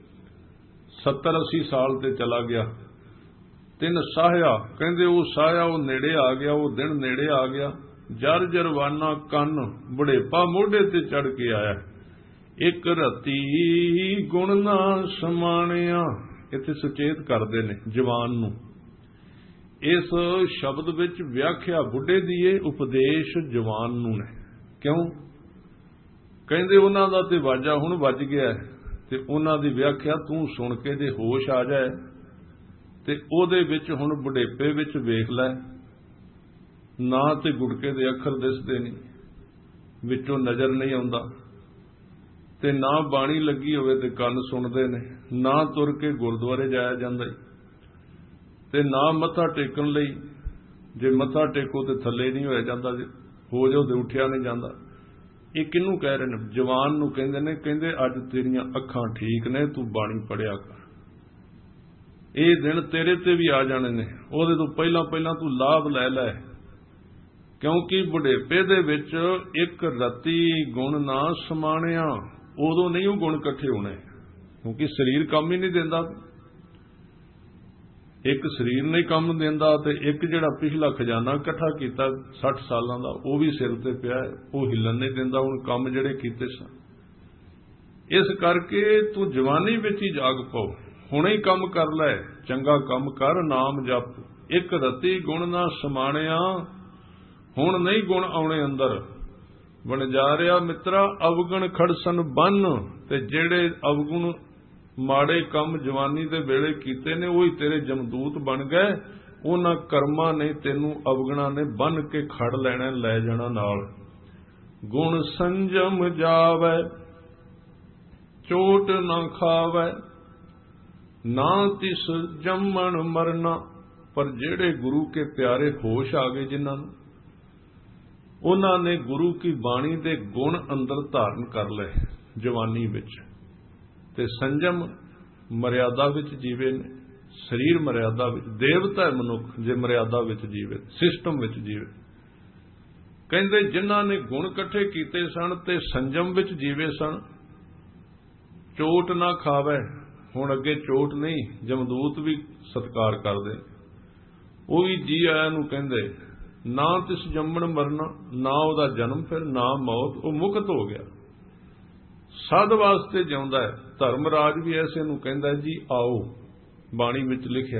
ਸੱਤਰ ਅੱਸੀ ਸਾਲ ਤੇ ਚਲਾ ਗਿਆ, ਤਿੰਨ ਸਾਹਿਆ, ਕਹਿੰਦੇ ਉਹ ਸਾਹਿਆ ਉਹ ਨੇੜੇ ਆ ਗਿਆ, ਉਹ ਦਿਨ ਨੇੜੇ ਆ ਗਿਆ। ਜਰ ਜਰਵਾਨਾ ਕੰਨ, ਬੁਢੇਪਾ ਮੋਢੇ ਤੇ ਚੜ ਕੇ ਆਇਆ। ਇੱਕ ਰਤੀ ਗੁਣ ਨਾ ਸਮਾਣਿਆ, ਇੱਥੇ ਸੁਚੇਤ ਕਰਦੇ ਨੇ ਜਵਾਨ ਨੂੰ। ਇਸ ਸ਼ਬਦ ਵਿੱਚ ਵਿਆਖਿਆ ਬੁੱਢੇ ਦੀ ਏ, ਉਪਦੇਸ਼ ਜਵਾਨ ਨੂੰ ਨੇ। ਕਿਉਂ? ਕਹਿੰਦੇ ਉਹਨਾਂ ਦਾ ਤੇ ਵਾਜਾ ਹੁਣ ਵੱਜ ਗਿਆ ਤੇ ਉਹਨਾਂ ਦੀ ਵਿਆਖਿਆ ਤੂੰ ਸੁਣ ਕੇ ਜੇ ਹੋਸ਼ ਆ ਜਾਏ ਤੇ ਉਹਦੇ ਵਿੱਚ ਹੁਣ ਬੁਢੇਪੇ ਵਿੱਚ ਵੇਖ ਲੈ, ਨਾ ਤੇ ਗੁਟਕੇ ਦੇ ਅੱਖਰ ਦਿਸਦੇ ਨਹੀਂ, ਵਿੱਚੋਂ ਨਜ਼ਰ ਨਹੀਂ ਆਉਂਦਾ, ਤੇ ਨਾ ਬਾਣੀ ਲੱਗੀ ਹੋਵੇ ਤੇ ਕੰਨ ਸੁਣਦੇ ਨੇ, ਨਾ ਤੁਰ ਕੇ ਗੁਰਦੁਆਰੇ ਜਾਇਆ ਜਾਂਦਾ, ਤੇ ਨਾ ਮੱਥਾ ਟੇਕਣ ਲਈ ਜੇ ਮੱਥਾ ਟੇਕੋ ਤੇ ਥੱਲੇ ਨਹੀਂ ਹੋਇਆ ਜਾਂਦਾ, ਜੇ ਹੋ ਜਾਓ ਤੇ ਉੱਠਿਆ ਨਹੀਂ ਜਾਂਦਾ। ਇਹ ਕਿਹਨੂੰ ਕਹਿ ਰਹੇ ਨੇ? ਜਵਾਨ ਨੂੰ ਕਹਿੰਦੇ ਨੇ। ਕਹਿੰਦੇ ਅੱਜ ਤੇਰੀਆਂ ਅੱਖਾਂ ਠੀਕ ਨੇ, ਤੂੰ ਬਾਣੀ ਪੜਿਆ ਕਰ, ਇਹ ਦਿਨ ਤੇਰੇ ਤੇ ਵੀ ਆ ਜਾਣੇ ਨੇ, ਉਹਦੇ ਤੋਂ ਪਹਿਲਾਂ ਪਹਿਲਾਂ ਤੂੰ ਲਾਭ ਲੈ ਲੈ। ਕਿਉਂਕਿ ਬੁਢੇਪੇ ਦੇ ਵਿੱਚ ਇੱਕ ਰਤੀ ਗੁਣ ਨਾ ਸਮਾਣਿਆ, ਉਦੋਂ ਨਹੀਂ ਉਹ ਗੁਣ ਇਕੱਠੇ ਹੋਣੇ, ਕਿਉਂਕਿ ਸਰੀਰ ਕੰਮ ਹੀ ਨਹੀਂ ਦਿੰਦਾ। ਇੱਕ ਸਰੀਰ ਨਹੀਂ ਕੰਮ ਦਿੰਦਾ ਤੇ ਇੱਕ ਜਿਹੜਾ ਪਿਛਲਾ ਖਜ਼ਾਨਾ ਇਕੱਠਾ ਕੀਤਾ ਸੱਠ ਸਾਲਾਂ ਦਾ, ਉਹ ਵੀ ਸਿਰ ਤੇ ਪਿਆ, ਉਹ ਹਿੱਲਣ ਨਹੀਂ ਦਿੰਦਾ ਹੁਣ ਕੰਮ ਜਿਹੜੇ ਕੀਤੇ ਸਨ। ਇਸ ਕਰਕੇ ਤੂੰ ਜਵਾਨੀ ਵਿੱਚ ਹੀ ਜਾਗ ਪਾਓ, ਹੁਣੇ ਹੀ ਕੰਮ ਕਰ ਲੈ, ਚੰਗਾ ਕੰਮ ਕਰ, ਨਾਮ ਜਪ। ਇੱਕ ਰਤੀ ਗੁਣ ਨਾ ਸਮਾਣਿਆ, ਹੁਣ ਨਹੀਂ ਗੁਣ ਆਉਣੇ ਅੰਦਰ। ਵਣਜਾਰਿਆ ਮਿੱਤਰਾ ਅਵਗਣ ਖੜਸਨ ਬੰਨ, ਤੇ ਜਿਹੜੇ ਅਵਗੁਣ ਮਾੜੇ ਕੰਮ ਜਵਾਨੀ ਦੇ ਵੇਲੇ ਕੀਤੇ ਨੇ ਉਹੀ ਤੇਰੇ ਜਮਦੂਤ ਬਣ ਗਏ। ਉਹਨਾਂ ਕਰਮਾਂ ਨੇ ਤੈਨੂੰ ਅਵਗਣਾ ਨੇ ਬੰਨ ਕੇ ਖੜ ਲੈਣਾ, ਲੈ ਜਾਣਾ ਨਾਲ। ਗੁਣ ਸੰਜਮ ਜਾਵੇ ਚੋਟ ਨਾ ਖਾਵੇ, ਨਾ ਤਿਸ ਜੰਮਣ ਮਰਨਾ। ਪਰ ਜਿਹੜੇ ਗੁਰੂ ਕੇ ਪਿਆਰੇ ਹੋਸ਼ ਆ ਗਏ ਜਿਨ੍ਹਾਂ ਨੂੰ, ਉਹਨਾਂ ਨੇ ਗੁਰੂ ਕੀ ਬਾਣੀ ਦੇ ਗੁਣ ਅੰਦਰ ਧਾਰਨ ਕਰ ਲਏ ਜਵਾਨੀ ਵਿੱਚ, ਤੇ ਸੰਜਮ ਮਰਿਆਦਾ ਵਿੱਚ ਜੀਵੇ ਨੇ। ਸਰੀਰ ਮਰਿਆਦਾ ਵਿੱਚ, ਦੇਵਤਾ ਮਨੁੱਖ ਜੇ ਮਰਿਆਦਾ ਵਿੱਚ ਜੀਵੇ, ਸਿਸਟਮ ਵਿੱਚ ਜੀਵੇ। ਕਹਿੰਦੇ ਜਿਨ੍ਹਾਂ ਨੇ ਗੁਣ ਇਕੱਠੇ ਕੀਤੇ ਸਨ ਤੇ ਸੰਜਮ ਵਿੱਚ ਜੀਵੇ ਸਨ, ਚੋਟ ਨਾ ਖਾਵੇ। ਹੁਣ ਅੱਗੇ ਚੋਟ ਨਹੀਂ, ਜਮਦੂਤ ਵੀ ਸਤਿਕਾਰ ਕਰਦੇ, ਉਹ ਵੀ ਜੀ ਆਇਆਂ ਨੂੰ ਕਹਿੰਦੇ। ਨਾ ਤਿਸ ਜੰਮਣ ਮਰਨਾ, ਨਾ ਉਹਦਾ ਜਨਮ ਫਿਰ ਨਾ ਮੌਤ, ਉਹ ਮੁਕਤ ਹੋ ਗਿਆ, ਸਦ ਵਾਸਤੇ ਜਿਉਂਦਾ ਹੈ। ਧਰਮ ਰਾਜ ਵੀ ਐਸੇ ਨੂੰ ਕਹਿੰਦਾ ਜੀ ਆਓ, ਬਾਣੀ ਵਿੱਚ ਲਿਖਿਆ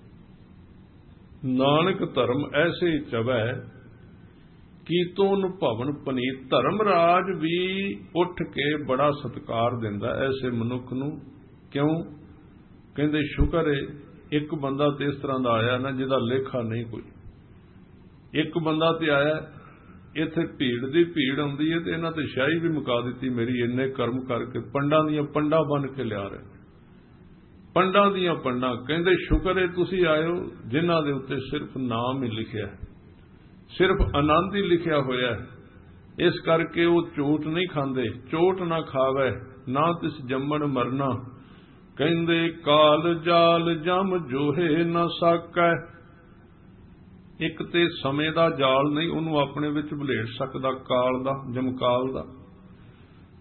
ਨਾਨਕ ਧਰਮ ਐਸੇ ਚਵੈ ਕੀਤੋਂ ਨ ਭਵਨ ਪਨੀਤ। ਧਰਮ ਰਾਜ ਵੀ ਉੱਠ ਕੇ ਬੜਾ ਸਤਿਕਾਰ ਦਿੰਦਾ ਐਸੇ ਮਨੁੱਖ ਨੂੰ। ਕਿਉਂ? ਕਹਿੰਦੇ ਸ਼ੁਕਰ ਹੈ ਇੱਕ ਬੰਦਾ ਤੇ ਇਸ ਤਰ੍ਹਾਂ ਦਾ ਆਇਆ ਨਾ ਜਿਹਦਾ ਲੇਖਾ ਨਹੀਂ ਕੋਈ। ਇੱਕ ਬੰਦਾ ਤੇ ਆਇਆ, ਇੱਥੇ ਭੀੜ ਦੀ ਭੀੜ ਆਉਂਦੀ ਹੈ ਤੇ ਇਹਨਾਂ ਤੇ ਸ਼ਾਹੀ ਵੀ ਮੁਕਾ ਦਿੱਤੀ ਮੇਰੀ, ਇੰਨੇ ਕਰਮ ਕਰਕੇ ਪੰਡਾਂ ਦੀਆਂ ਪੰਡਾਂ ਬਣ ਕੇ ਲਿਆ ਰਹੇ, ਪੰਡਾਂ ਦੀਆਂ ਪੰਡਾਂ। ਕਹਿੰਦੇ ਸ਼ੁਕਰ ਹੈ ਤੁਸੀਂ ਆਇਓ ਜਿਨ੍ਹਾਂ ਦੇ ਉੱਤੇ ਸਿਰਫ ਨਾਮ ਹੀ ਲਿਖਿਆ, ਸਿਰਫ ਆਨੰਦ ਹੀ ਲਿਖਿਆ ਹੋਇਆ। ਇਸ ਕਰਕੇ ਉਹ ਚੋਟ ਨਹੀਂ ਖਾਂਦੇ। ਚੋਟ ਨਾ ਖਾਵੇ, ਨਾ ਤਿਸ ਜੰਮਣ ਮਰਨਾ। ਕਹਿੰਦੇ ਕਾਲ ਜਾਲ ਜਮ ਜੋਹੇ ਨਾ ਸਾਕੈ। ਇੱਕ ਤੇ ਸਮੇਂ ਦਾ ਜਾਲ ਨਹੀਂ ਉਹਨੂੰ ਆਪਣੇ ਵਿੱਚ ਬਲੇਟ ਸਕਦਾ, ਕਾਲ ਦਾ, ਜਮਕਾਲ ਦਾ।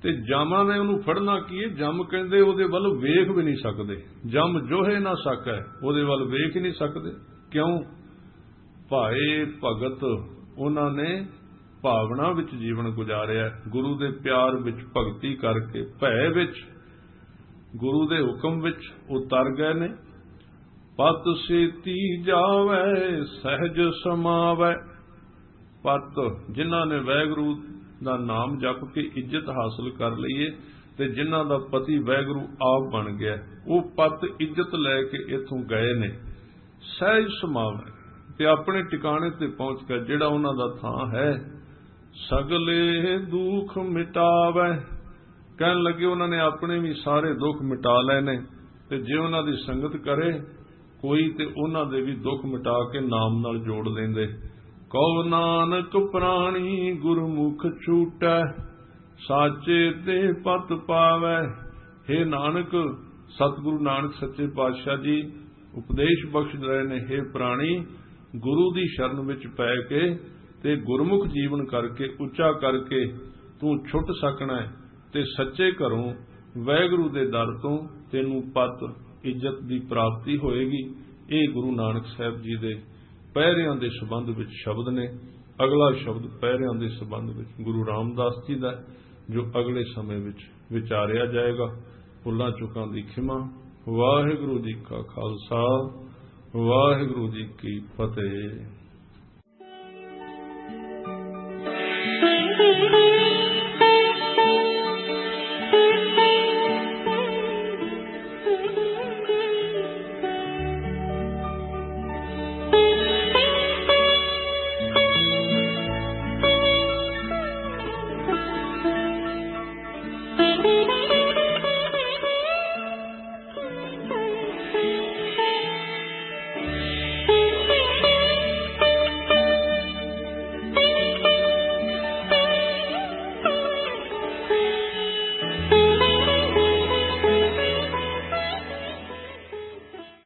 ਤੇ ਜਾਮਾਂ ਨੇ ਉਹਨੂੰ ਫੜਨਾ ਕੀ ਹੈ? ਜੰਮ ਕਹਿੰਦੇ ਉਹਦੇ ਵੱਲ ਵੇਖ ਵੀ ਨਹੀਂ ਸਕਦੇ। ਜੰਮ ਜੋਹੇ ਨਾ ਸਕੈ, ਉਹਦੇ ਵੱਲ ਵੇਖ ਹੀ ਨਹੀਂ ਸਕਦੇ। ਕਿਉਂ? ਭਾਏ ਭਗਤ ਉਹਨਾਂ ਨੇ ਭਾਵਨਾ ਵਿੱਚ ਜੀਵਨ ਗੁਜ਼ਾਰਿਆ, ਗੁਰੂ ਦੇ ਪਿਆਰ ਵਿੱਚ ਭਗਤੀ ਕਰਕੇ, ਭੈ ਵਿੱਚ, ਗੁਰੂ ਦੇ ਹੁਕਮ ਵਿੱਚ ਉਤਰ ਗਏ ਨੇ। ਪਤ ਸੇਤੀ ਜਾਵੈ ਸਹਿਜ ਸਮਾਵੈ। ਪਤ ਜਿਨ੍ਹਾਂ ਨੇ ਵਾਹਿਗੁਰੂ ਦਾ ਨਾਮ ਜਪ ਕੇ ਇੱਜ਼ਤ ਹਾਸਲ ਕਰ ਲਈਏ ਤੇ ਜਿਨ੍ਹਾਂ ਦਾ ਪਤੀ ਵਾਹਿਗੁਰੂ ਆਪ ਬਣ ਗਿਆ, ਉਹ ਪਤ ਇੱਜ਼ਤ ਲੈ ਕੇ ਇਥੋਂ ਗਏ ਨੇ। ਸਹਿਜ ਸਮਾਵੈ ਤੇ ਆਪਣੇ ਟਿਕਾਣੇ ਤੇ ਪਹੁੰਚ ਕੇ ਜਿਹੜਾ ਉਹਨਾਂ ਦਾ ਥਾਂ ਹੈ, ਸਗਲੇ ਦੁੱਖ ਮਿਟਾਵੈ। ਕਹਿਣ ਲੱਗੇ ਉਹਨਾਂ ਨੇ ਆਪਣੇ ਵੀ ਸਾਰੇ ਦੁੱਖ ਮਿਟਾ ਲਏ ਨੇ, ਤੇ ਜੇ ਉਹਨਾਂ ਦੀ ਸੰਗਤ ਕਰੇ ਕੋਈ ਤੇ ਉਹਨਾਂ ਦੇ ਵੀ ਦੁੱਖ ਮਿਟਾ ਕੇ ਨਾਮ ਨਾਲ ਜੋੜ ਲੈਂਦੇ। ਕਉ ਨਾਨਕ ਪ੍ਰਾਣੀ ਗੁਰਮੁਖ ਛੂਟੈ, ਸਾਚੇ ਤੇ ਪਤ ਪਾਵੈ। ਹੇ ਨਾਨਕ, ਸਤਿਗੁਰੂ ਨਾਨਕ ਸੱਚੇ ਪਾਤਸ਼ਾਹ ਜੀ ਉਪਦੇਸ਼ ਬਖਸ਼ ਰਹੇ ਨੇ, ਹੇ ਪ੍ਰਾਣੀ, ਗੁਰੂ ਦੀ ਸ਼ਰਨ ਵਿੱਚ ਪੈ ਕੇ ਤੇ ਗੁਰਮੁਖ ਜੀਵਨ ਕਰਕੇ, ਉੱਚਾ ਕਰਕੇ ਤੂੰ ਛੁੱਟ ਸਕਣਾ ਤੇ ਸੱਚੇ ਘਰੋਂ ਵਾਹਿਗੁਰੂ ਦੇ ਦਰ ਤੋਂ ਤੈਨੂੰ ਪਤ ਇੱਜ਼ਤ ਦੀ ਪ੍ਰਾਪਤੀ ਹੋਏਗੀ। ਇਹ ਗੁਰੂ ਨਾਨਕ ਸਾਹਿਬ ਜੀ ਦੇ ਪਹਿਰਿਆਂ ਦੇ ਸੰਬੰਧ ਵਿੱਚ ਸ਼ਬਦ ਨੇ। ਅਗਲਾ ਸ਼ਬਦ ਪਹਿਰਿਆਂ ਦੇ ਸੰਬੰਧ ਵਿੱਚ ਗੁਰੂ ਰਾਮਦਾਸ ਜੀ ਦਾ, ਜੋ ਅਗਲੇ ਸਮੇਂ ਵਿੱਚ ਵਿਚਾਰਿਆ ਜਾਏਗਾ। ਭੁੱਲਾਂ ਚੁੱਕਾਂ ਦੀ ਖਿਮਾ। ਵਾਹਿਗੁਰੂ ਜੀ ਕਾ ਖਾਲਸਾ, ਵਾਹਿਗੁਰੂ ਜੀ ਕੀ ਫਤਿਹ।